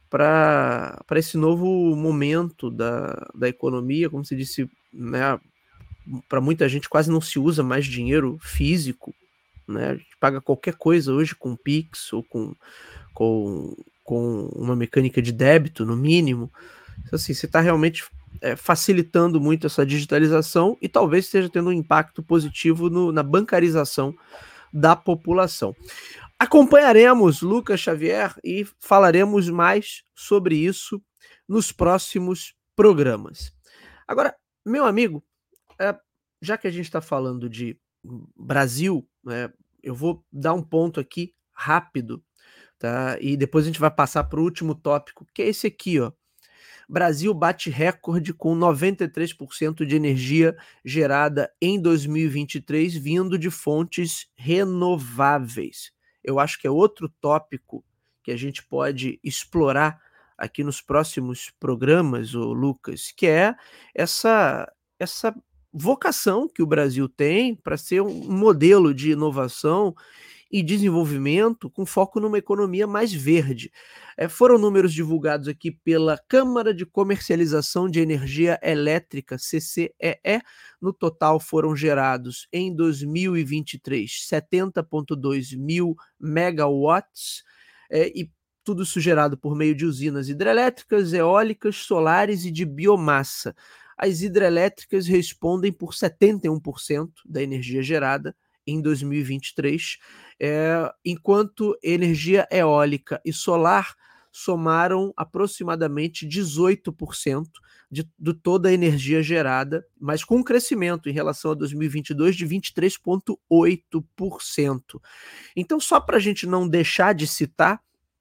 para esse novo momento da, da economia, como se disse, né? Para muita gente quase não se usa mais dinheiro físico, né? A gente paga qualquer coisa hoje com Pix ou com, com, com uma mecânica de débito, no mínimo. Então, assim, você está realmente é, facilitando muito essa digitalização e talvez esteja tendo um impacto positivo no, na bancarização da população. Acompanharemos Lucas Xavier e falaremos mais sobre isso nos próximos programas. Agora, meu amigo, é, já que a gente está falando de Brasil, né, eu vou dar um ponto aqui rápido, tá? E depois a gente vai passar para o último tópico, que é esse aqui, ó. Brasil bate recorde com noventa e três por cento de energia gerada em dois mil e vinte e três vindo de fontes renováveis. Eu acho que é outro tópico que a gente pode explorar aqui nos próximos programas, ô Lucas, que é essa, essa vocação que o Brasil tem para ser um modelo de inovação e desenvolvimento com foco numa economia mais verde. É, foram números divulgados aqui pela Câmara de Comercialização de Energia Elétrica, C C E E. No total foram gerados em dois mil e vinte e três setenta vírgula dois mil megawatts, é, e tudo isso gerado por meio de usinas hidrelétricas, eólicas, solares e de biomassa. As hidrelétricas respondem por setenta e um por cento da energia gerada em dois mil e vinte e três, é, enquanto energia eólica e solar somaram aproximadamente dezoito por cento de, de toda a energia gerada, mas com um crescimento em relação a dois mil e vinte e dois de vinte e três vírgula oito por cento. Então, só para a gente não deixar de citar,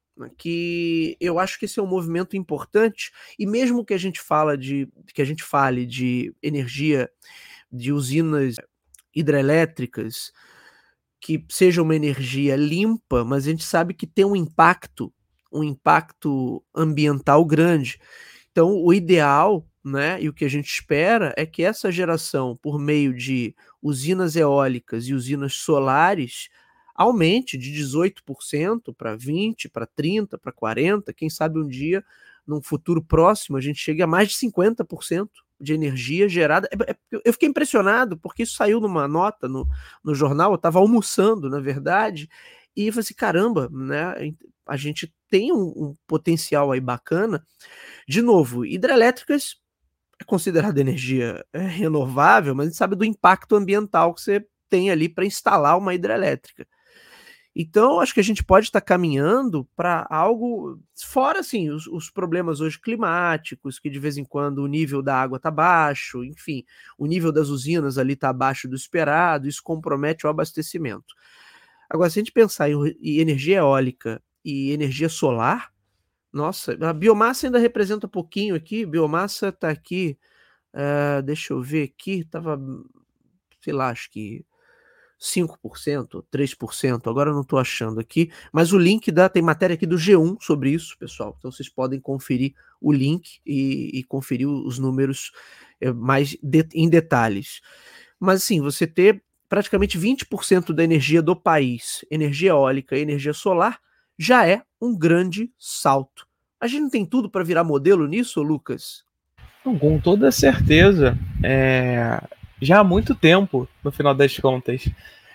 que eu acho que esse é um movimento importante, e mesmo que a gente fala de que a gente fale de energia de usinas hidrelétricas, que seja uma energia limpa, mas a gente sabe que tem um impacto, um impacto ambiental grande. Então, o ideal, né, e o que a gente espera é que essa geração, por meio de usinas eólicas e usinas solares, aumente de dezoito por cento para vinte por cento, para trinta por cento, para quarenta por cento, quem sabe um dia, num futuro próximo, a gente chegue a mais de cinquenta por cento de energia gerada. Eu fiquei impressionado, porque isso saiu numa nota no, no jornal, eu estava almoçando, na verdade, e falei assim, caramba, né, a gente tem um, um potencial aí bacana. De novo, hidrelétricas é considerada energia renovável, mas a gente sabe do impacto ambiental que você tem ali para instalar uma hidrelétrica. Então, acho que a gente pode estar caminhando para algo fora, assim, os, os problemas hoje climáticos, que de vez em quando o nível da água está baixo, enfim, o nível das usinas ali está abaixo do esperado, isso compromete o abastecimento. Agora, se a gente pensar em, em energia eólica e energia solar, nossa, a biomassa ainda representa pouquinho aqui, biomassa está aqui, uh, deixa eu ver aqui, estava, sei lá, acho que cinco por cento, três por cento, agora eu não estou achando aqui, mas o link da, tem matéria aqui do G um sobre isso, pessoal, então vocês podem conferir o link e, e conferir os números é, mais de, em detalhes. Mas assim, você ter praticamente vinte por cento da energia do país, energia eólica e energia solar, já é um grande salto. A gente não tem tudo para virar modelo nisso, Lucas? Não, com toda certeza. É... Já há muito tempo, no final das contas.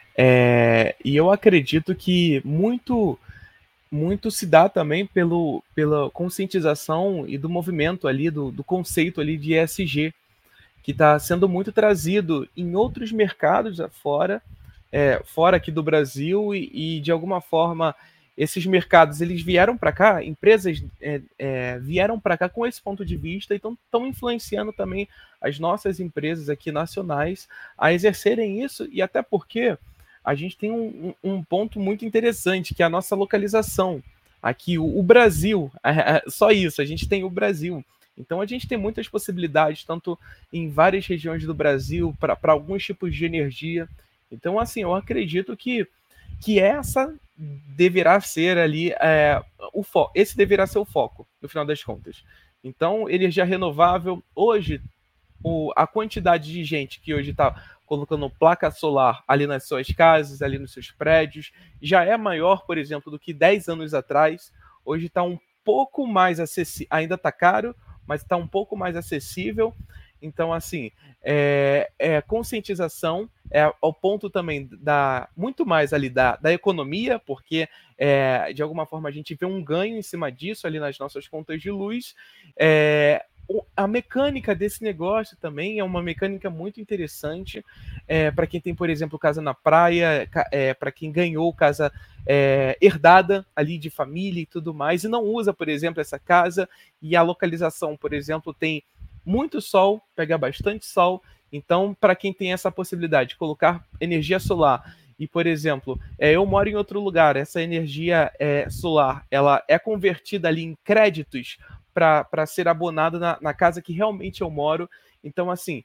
É... E eu acredito que muito, muito se dá também pelo, pela conscientização e do movimento ali, do, do conceito ali de E S G, que está sendo muito trazido em outros mercados fora, é, fora aqui do Brasil e, e de alguma forma esses mercados eles vieram para cá, empresas é, é, vieram para cá com esse ponto de vista e estão influenciando também as nossas empresas aqui nacionais a exercerem isso, e até porque a gente tem um, um ponto muito interessante, que é a nossa localização. Aqui, o, o Brasil, é, é, só isso, a gente tem o Brasil. Então a gente tem muitas possibilidades, tanto em várias regiões do Brasil, para alguns tipos de energia. Então, assim, eu acredito que, que essa deverá ser ali é, o foco. Esse deverá ser o foco, no final das contas. Então, energia renovável, hoje, o, a quantidade de gente que hoje está colocando placa solar ali nas suas casas, ali nos seus prédios, já é maior, por exemplo, do que dez anos atrás. Hoje está um pouco mais acessível, ainda está caro, mas está um pouco mais acessível. Então, assim, é, é conscientização, é ao ponto também da muito mais ali da, da economia, porque é, de alguma forma a gente vê um ganho em cima disso ali nas nossas contas de luz. É, a mecânica desse negócio também é uma mecânica muito interessante é, para quem tem, por exemplo, casa na praia, é, para quem ganhou casa é, herdada ali de família e tudo mais, e não usa, por exemplo, essa casa, e a localização, por exemplo, tem muito sol, pega bastante sol. Então, para quem tem essa possibilidade de colocar energia solar e, por exemplo, é, eu moro em outro lugar, essa energia é, solar ela é convertida ali em créditos para ser abonada na, na casa que realmente eu moro. Então, assim,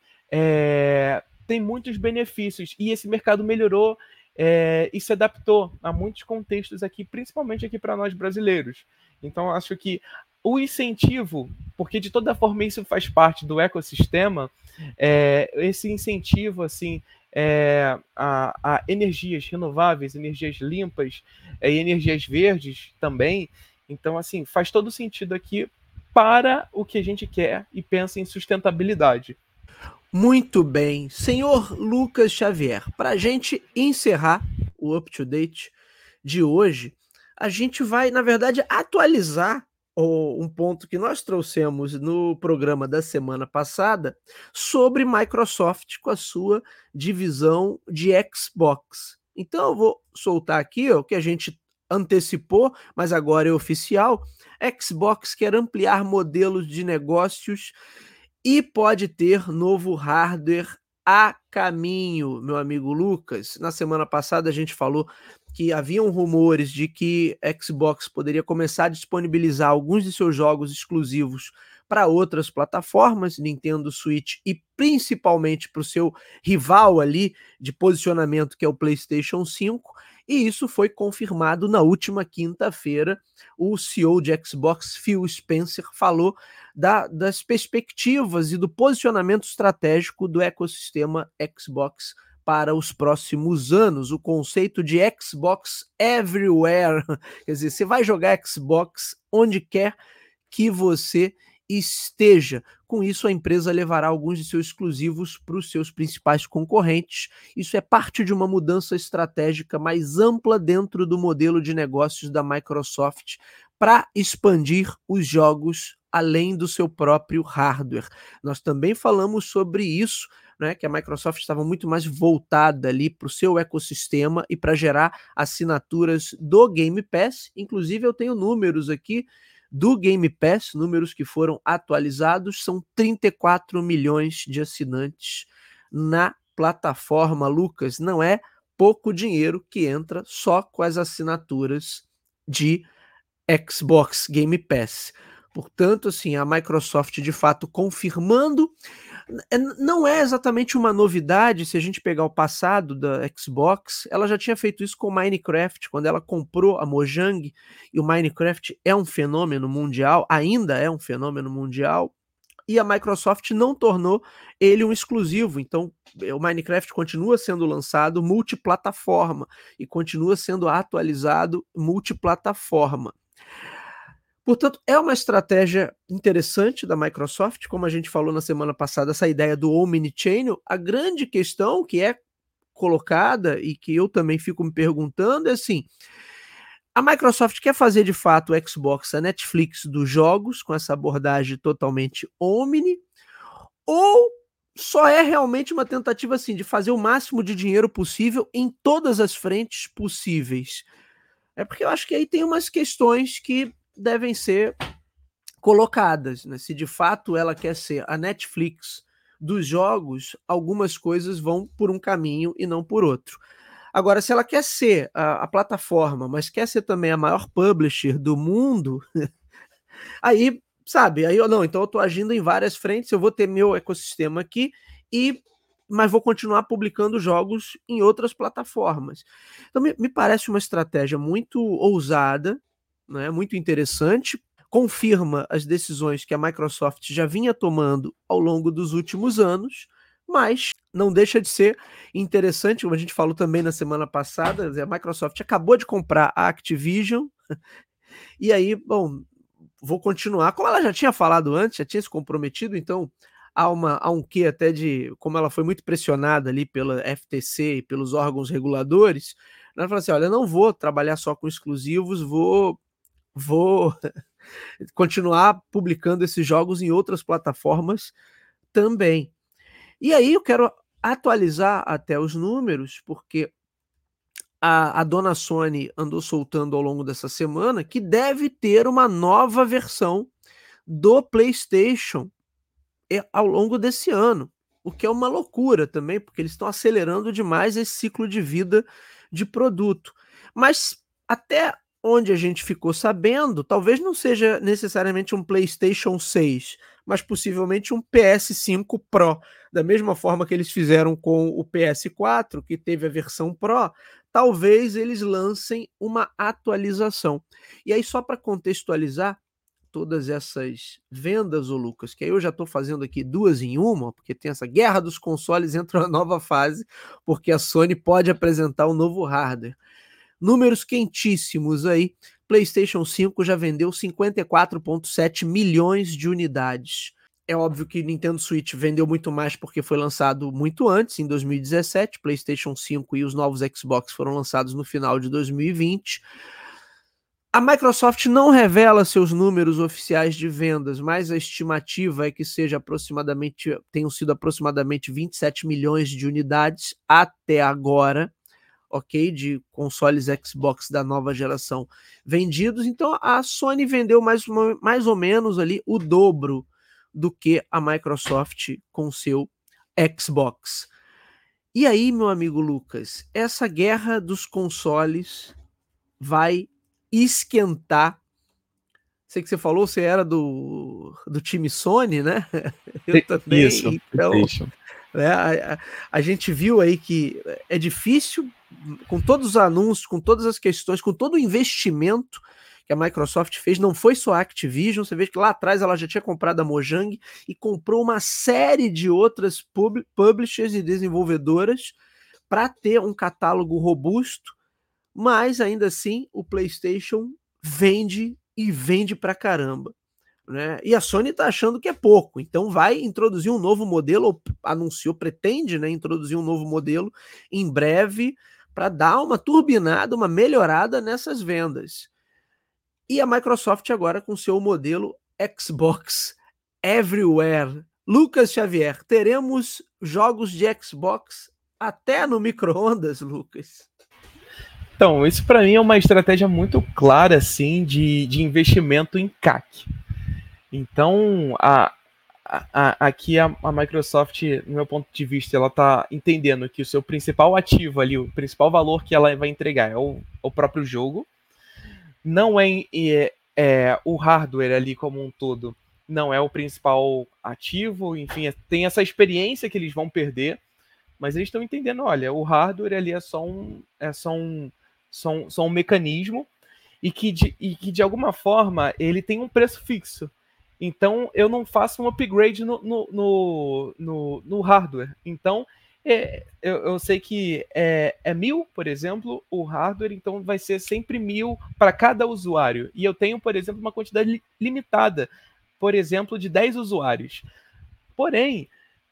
é, tem muitos benefícios e esse mercado melhorou é, e se adaptou a muitos contextos aqui, principalmente aqui para nós brasileiros. Então, acho que o incentivo, porque de toda forma isso faz parte do ecossistema, é, esse incentivo assim, é, a, a energias renováveis, energias limpas é, e energias verdes também. Então, assim, faz todo sentido aqui para o que a gente quer e pensa em sustentabilidade. Muito bem. Senhor Lucas Xavier, para a gente encerrar o Up to Date de hoje, a gente vai, na verdade, atualizar um ponto que nós trouxemos no programa da semana passada sobre Microsoft com a sua divisão de Xbox. Então eu vou soltar aqui ó, o que a gente antecipou, mas agora é oficial. Xbox quer ampliar modelos de negócios e pode ter novo hardware a caminho, meu amigo Lucas. Na semana passada a gente falou que haviam rumores de que Xbox poderia começar a disponibilizar alguns de seus jogos exclusivos para outras plataformas, Nintendo Switch e principalmente para o seu rival ali de posicionamento, que é o PlayStation cinco, e isso foi confirmado na última quinta-feira. O C E O de Xbox, Phil Spencer, falou da, das perspectivas e do posicionamento estratégico do ecossistema Xbox para os próximos anos, o conceito de Xbox Everywhere, quer dizer, você vai jogar Xbox onde quer que você esteja. Com isso, a empresa levará alguns de seus exclusivos para os seus principais concorrentes. Isso é parte de uma mudança estratégica mais ampla dentro do modelo de negócios da Microsoft para expandir os jogos além do seu próprio hardware. Nós também falamos sobre isso né, que a Microsoft estava muito mais voltada ali para o seu ecossistema e para gerar assinaturas do Game Pass. Inclusive, eu tenho números aqui do Game Pass, números que foram atualizados, são trinta e quatro milhões de assinantes na plataforma, Lucas. Não é pouco dinheiro que entra só com as assinaturas de Xbox Game Pass. Portanto, assim, a Microsoft de fato confirmando. Não é exatamente uma novidade se a gente pegar o passado da Xbox. Ela já tinha feito isso com o Minecraft, quando ela comprou a Mojang, e o Minecraft é um fenômeno mundial, ainda é um fenômeno mundial, e a Microsoft não tornou ele um exclusivo. Então, o Minecraft continua sendo lançado multiplataforma e continua sendo atualizado multiplataforma. Portanto, é uma estratégia interessante da Microsoft, como a gente falou na semana passada, essa ideia do Omnichannel. A grande questão que é colocada e que eu também fico me perguntando é assim: a Microsoft quer fazer de fato o Xbox a Netflix dos jogos, com essa abordagem totalmente omni, ou só é realmente uma tentativa assim de fazer o máximo de dinheiro possível em todas as frentes possíveis? É porque eu acho que aí tem umas questões que devem ser colocadas, né? Se de fato ela quer ser a Netflix dos jogos, algumas coisas vão por um caminho e não por outro. Agora, se ela quer ser a, a plataforma, mas quer ser também a maior publisher do mundo, aí, sabe, aí eu não, então eu estou agindo em várias frentes, eu vou ter meu ecossistema aqui, e mas vou continuar publicando jogos em outras plataformas. Então me, me parece uma estratégia muito ousada, né, muito interessante, confirma as decisões que a Microsoft já vinha tomando ao longo dos últimos anos, mas não deixa de ser interessante, como a gente falou também na semana passada, a Microsoft acabou de comprar a Activision, e aí, bom, vou continuar, como ela já tinha falado antes, já tinha se comprometido, então há, uma, há um quê até de, como ela foi muito pressionada ali pela F T C e pelos órgãos reguladores, ela falou assim, olha, eu não vou trabalhar só com exclusivos, vou, vou continuar publicando esses jogos em outras plataformas também. E aí eu quero atualizar até os números, porque a, a dona Sony andou soltando ao longo dessa semana que deve ter uma nova versão do PlayStation ao longo desse ano, o que é uma loucura também, porque eles estão acelerando demais esse ciclo de vida de produto. Mas até onde a gente ficou sabendo, talvez não seja necessariamente um PlayStation seis, mas possivelmente um P S cinco Pro, da mesma forma que eles fizeram com o P S quatro, que teve a versão Pro, talvez eles lancem uma atualização. E aí, só para contextualizar todas essas vendas, ô Lucas, que aí eu já estou fazendo aqui duas em uma, porque tem essa guerra dos consoles, entra uma nova fase, porque a Sony pode apresentar um novo hardware. Números quentíssimos aí, PlayStation cinco já vendeu cinquenta e quatro vírgula sete milhões de unidades. É óbvio que Nintendo Switch vendeu muito mais porque foi lançado muito antes, em dois mil e dezessete, PlayStation cinco e os novos Xbox foram lançados no final de dois mil e vinte. A Microsoft não revela seus números oficiais de vendas, mas a estimativa é que seja aproximadamente, tenham sido aproximadamente vinte e sete milhões de unidades até agora, ok? De consoles Xbox da nova geração vendidos. Então a Sony vendeu mais, mais ou menos ali o dobro do que a Microsoft com seu Xbox. E aí, meu amigo Lucas, essa guerra dos consoles vai esquentar. Sei que você falou, você era do, do time Sony, né? Eu também. Isso, então, né, a, a, a gente viu aí que é difícil, com todos os anúncios, com todas as questões, com todo o investimento que a Microsoft fez, não foi só a Activision, você vê que lá atrás ela já tinha comprado a Mojang e comprou uma série de outras pub, publishers e desenvolvedoras para ter um catálogo robusto, mas ainda assim o PlayStation vende e vende pra caramba, né? E a Sony tá achando que é pouco, então vai introduzir um novo modelo, ou anunciou, pretende, né, introduzir um novo modelo em breve para dar uma turbinada, uma melhorada nessas vendas. E a Microsoft agora com seu modelo Xbox Everywhere, Lucas Xavier, teremos jogos de Xbox até no micro-ondas, Lucas? Então, isso para mim é uma estratégia muito clara, assim, de, de investimento em C A C. Então, a, a, a, aqui a, a Microsoft, no meu ponto de vista, ela está entendendo que o seu principal ativo ali, o principal valor que ela vai entregar é o, o próprio jogo. Não é, é, é o hardware ali como um todo, não é o principal ativo, enfim, tem essa experiência que eles vão perder, mas eles estão entendendo, olha, o hardware ali é só um, é só um, só um, só um mecanismo e que, de, e que de alguma forma ele tem um preço fixo. Então eu não faço um upgrade no, no, no, no, no hardware. Então é, eu, eu sei que é, é mil, por exemplo, o hardware, então vai ser sempre mil para cada usuário. E eu tenho, por exemplo, uma quantidade li, limitada, por exemplo, de dez usuários. Porém,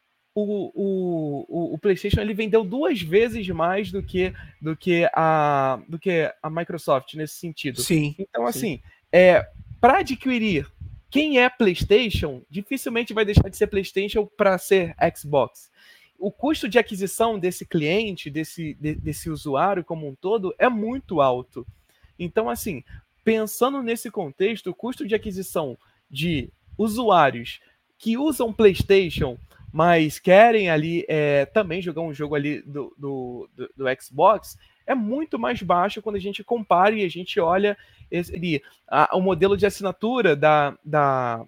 O, o, o, PlayStation ele vendeu duas vezes mais do que, do que, a, do que a Microsoft nesse sentido. Sim. Então, sim. assim, é, para adquirir quem é PlayStation, dificilmente vai deixar de ser PlayStation para ser Xbox. O custo de aquisição desse cliente, desse, de, desse usuário como um todo, é muito alto. Então, assim, pensando nesse contexto, o custo de aquisição de usuários que usam PlayStation, mas querem ali é, também jogar um jogo ali do, do, do, do Xbox, é muito mais baixo quando a gente compara e a gente olha esse, ali, a, o modelo de assinatura da, da,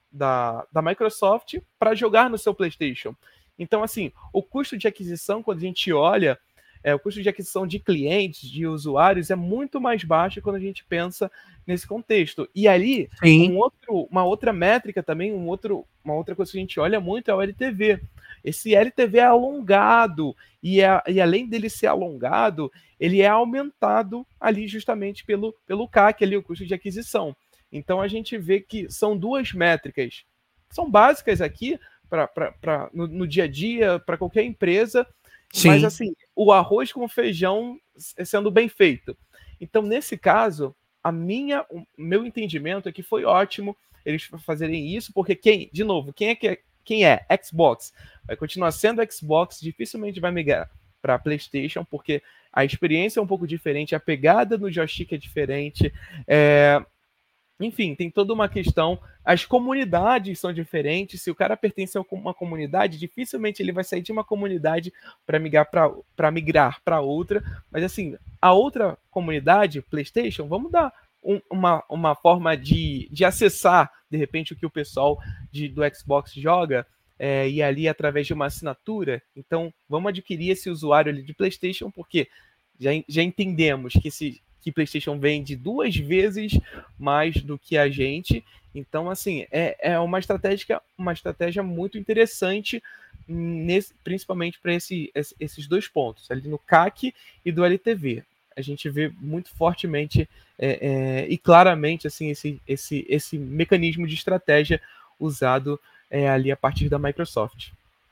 da, da Microsoft para jogar no seu PlayStation. Então, assim, o custo de aquisição, quando a gente olha, é, o custo de aquisição de clientes, de usuários, é muito mais baixo quando a gente pensa nesse contexto. E ali, um outro, uma outra métrica também, um outro, uma outra coisa que a gente olha muito é o L T V. Esse L T V é alongado, e, é, e além dele ser alongado, ele é aumentado ali justamente pelo, pelo C A C, ali, o custo de aquisição. Então a gente vê que são duas métricas, são básicas aqui pra, pra, pra, no, no dia a dia, para qualquer empresa, Sim. mas assim, o arroz com feijão sendo bem feito. Então, nesse caso, a minha, o meu entendimento é que foi ótimo eles fazerem isso, porque quem, de novo, quem é que é, quem é Xbox vai continuar sendo Xbox, dificilmente vai migrar para PlayStation, porque a experiência é um pouco diferente, a pegada no joystick é diferente, é... enfim, tem toda uma questão, as comunidades são diferentes, se o cara pertence a uma comunidade, dificilmente ele vai sair de uma comunidade para migrar para migrar para outra, mas assim, a outra comunidade, PlayStation, vamos dar um, uma, uma forma de, de acessar, de repente, o que o pessoal de, do Xbox joga, é, e ali através de uma assinatura, então vamos adquirir esse usuário ali de PlayStation, porque já, já entendemos que esse que PlayStation vende duas vezes mais do que a gente. Então, assim, é, é uma estratégia, uma estratégia muito interessante, nesse, principalmente para esse, esses dois pontos, ali no C A C e do L T V. A gente vê muito fortemente é, é, e claramente assim, esse, esse, esse mecanismo de estratégia usado é, ali a partir da Microsoft.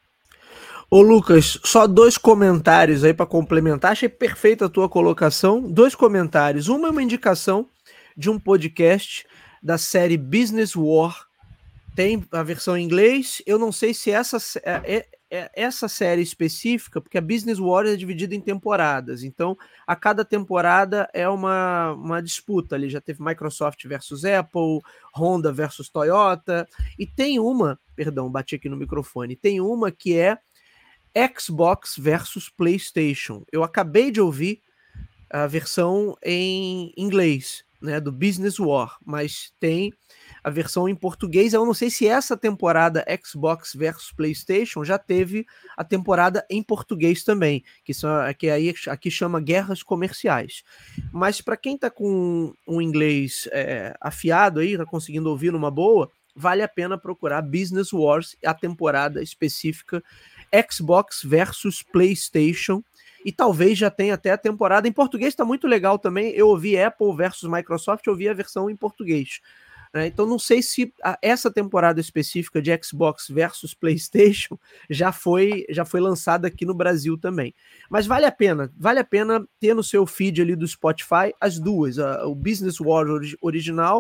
Ô Lucas, só dois comentários aí para complementar. Achei perfeita a tua colocação. Dois comentários. Uma é uma indicação de um podcast da série Business War. Tem a versão em inglês. Eu não sei se essa é, é essa série específica, porque a Business War é dividida em temporadas. Então, a cada temporada é uma, uma disputa ali. Já teve Microsoft versus Apple, Honda versus Toyota. E tem uma, perdão, bati aqui no microfone. Tem uma que é Xbox versus PlayStation. Eu acabei de ouvir a versão em inglês, né, do Business War, mas tem a versão em português. Eu não sei se essa temporada Xbox versus PlayStation já teve a temporada em português também, que, são, que aí aqui chama Guerras Comerciais. Mas para quem está com um inglês é, afiado aí, tá conseguindo ouvir numa boa, vale a pena procurar Business Wars, a temporada específica Xbox versus PlayStation, e talvez já tenha até a temporada em português, está muito legal também. Eu ouvi Apple versus Microsoft, eu ouvi a versão em português, né? Então não sei se a, essa temporada específica de Xbox versus PlayStation já foi, já foi lançada aqui no Brasil também, mas vale a pena, vale a pena ter no seu feed ali do Spotify as duas, a, o Business War original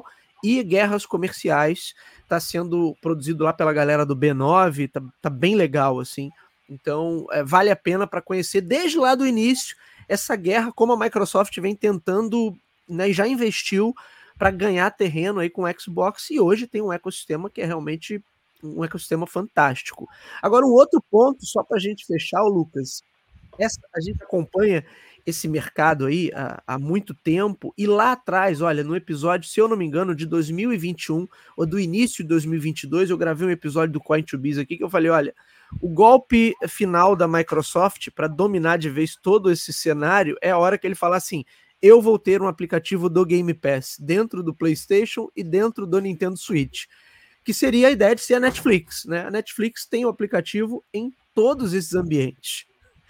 e guerras comerciais. Está sendo produzido lá pela galera do B nove, tá, tá bem legal, assim. Então, é, vale a pena para conhecer desde lá do início essa guerra, como a Microsoft vem tentando, né, já investiu para ganhar terreno aí com o Xbox, e hoje tem um ecossistema que é realmente um ecossistema fantástico. Agora, um outro ponto, só para a gente fechar, Lucas, essa, a gente acompanha esse mercado aí há, há muito tempo, e lá atrás, olha, no episódio, se eu não me engano, de dois mil e vinte e um, ou do início de dois mil e vinte e dois, eu gravei um episódio do Coin to Biz aqui, que eu falei, olha, o golpe final da Microsoft para dominar de vez todo esse cenário é a hora que ele fala assim, eu vou ter um aplicativo do Game Pass dentro do PlayStation e dentro do Nintendo Switch, que seria a ideia de ser a Netflix, né? A Netflix tem o aplicativo em todos esses ambientes.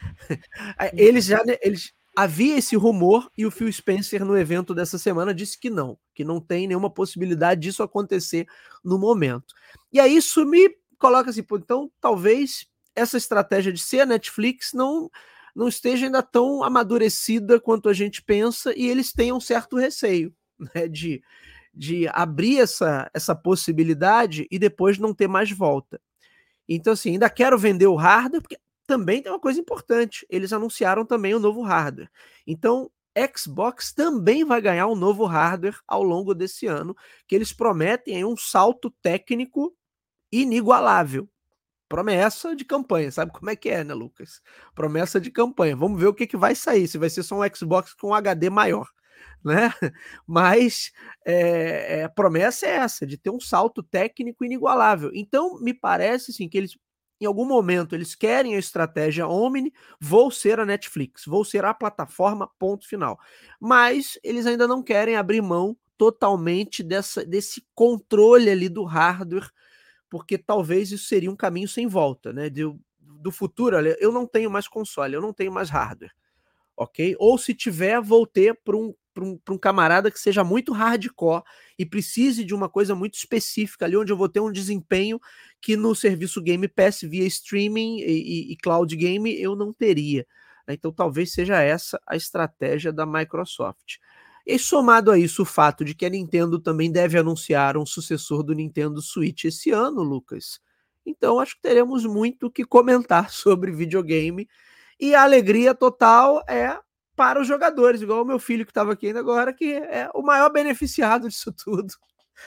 Eles já, eles, havia esse rumor e o Phil Spencer no evento dessa semana disse que não, que não tem nenhuma possibilidade disso acontecer no momento. E aí isso me coloca assim, pô, então talvez essa estratégia de ser a Netflix não, não esteja ainda tão amadurecida quanto a gente pensa, e eles tenham um certo receio, né, de, de abrir essa, essa possibilidade e depois não ter mais volta. Então assim, ainda quero vender o hardware, porque também tem uma coisa importante, eles anunciaram também o novo hardware. Então, Xbox também vai ganhar um novo hardware ao longo desse ano, que eles prometem aí um salto técnico inigualável. Promessa de campanha, sabe como é que é, né, Lucas? Promessa de campanha. Vamos ver o que, que vai sair, se vai ser só um Xbox com um H D maior, né? Mas é, é, a promessa é essa, de ter um salto técnico inigualável. Então, me parece assim, que eles, em algum momento, eles querem a estratégia Omni, vou ser a Netflix, vou ser a plataforma, ponto final. Mas eles ainda não querem abrir mão totalmente dessa, desse controle ali do hardware, porque talvez isso seria um caminho sem volta, né? De, do futuro, olha, eu não tenho mais console, eu não tenho mais hardware, ok? Ou se tiver, vou ter para um, um, um camarada que seja muito hardcore e precise de uma coisa muito específica ali, onde eu vou ter um desempenho que no serviço Game Pass via streaming e, e, e cloud game eu não teria. Então talvez seja essa a estratégia da Microsoft. E somado a isso o fato de que a Nintendo também deve anunciar um sucessor do Nintendo Switch esse ano, Lucas. Então acho que teremos muito o que comentar sobre videogame. E a alegria total é para os jogadores, igual o meu filho que estava aqui ainda agora, que é o maior beneficiado disso tudo.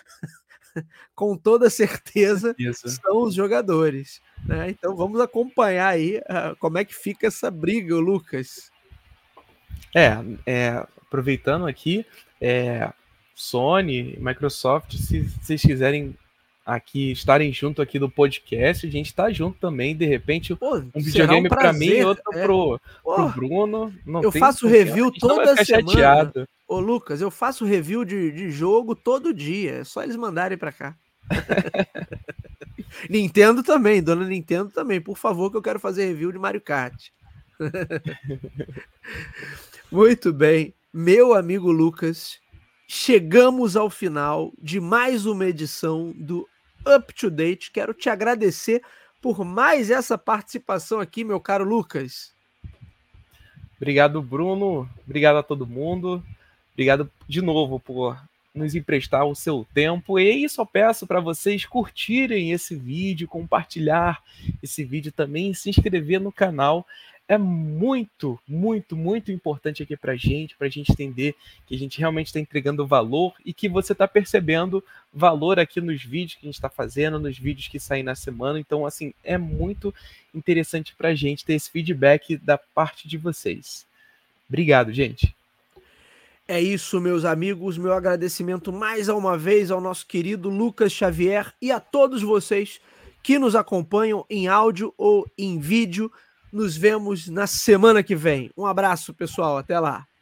Com toda certeza, Isso. são os jogadores, né? Então vamos acompanhar aí uh, como é que fica essa briga, Lucas. É, é aproveitando aqui, é, Sony, Microsoft, se vocês quiserem aqui estarem junto aqui do podcast, a gente tá junto também, de repente Pô, um videogame um para mim e outro é. pro, Pô, pro Bruno. Não eu tem, faço review toda semana. Chateado. Ô Lucas, eu faço review de, de jogo todo dia, é só eles mandarem para cá. Nintendo também, dona Nintendo também, por favor, que eu quero fazer review de Mario Kart. Muito bem, meu amigo Lucas, chegamos ao final de mais uma edição do Up to Date. Quero te agradecer por mais essa participação aqui, meu caro Lucas. Obrigado, Bruno. Obrigado a todo mundo. Obrigado de novo por nos emprestar o seu tempo. E aí só peço para vocês curtirem esse vídeo, compartilhar esse vídeo também, se inscrever no canal. É muito, muito, muito importante aqui para a gente, para a gente entender que a gente realmente está entregando valor e que você está percebendo valor aqui nos vídeos que a gente está fazendo, nos vídeos que saem na semana. Então, assim, é muito interessante para a gente ter esse feedback da parte de vocês. Obrigado, gente. É isso, meus amigos. Meu agradecimento mais uma vez ao nosso querido Lucas Xavier e a todos vocês que nos acompanham em áudio ou em vídeo. Nos vemos na semana que vem. Um abraço, pessoal. Até lá.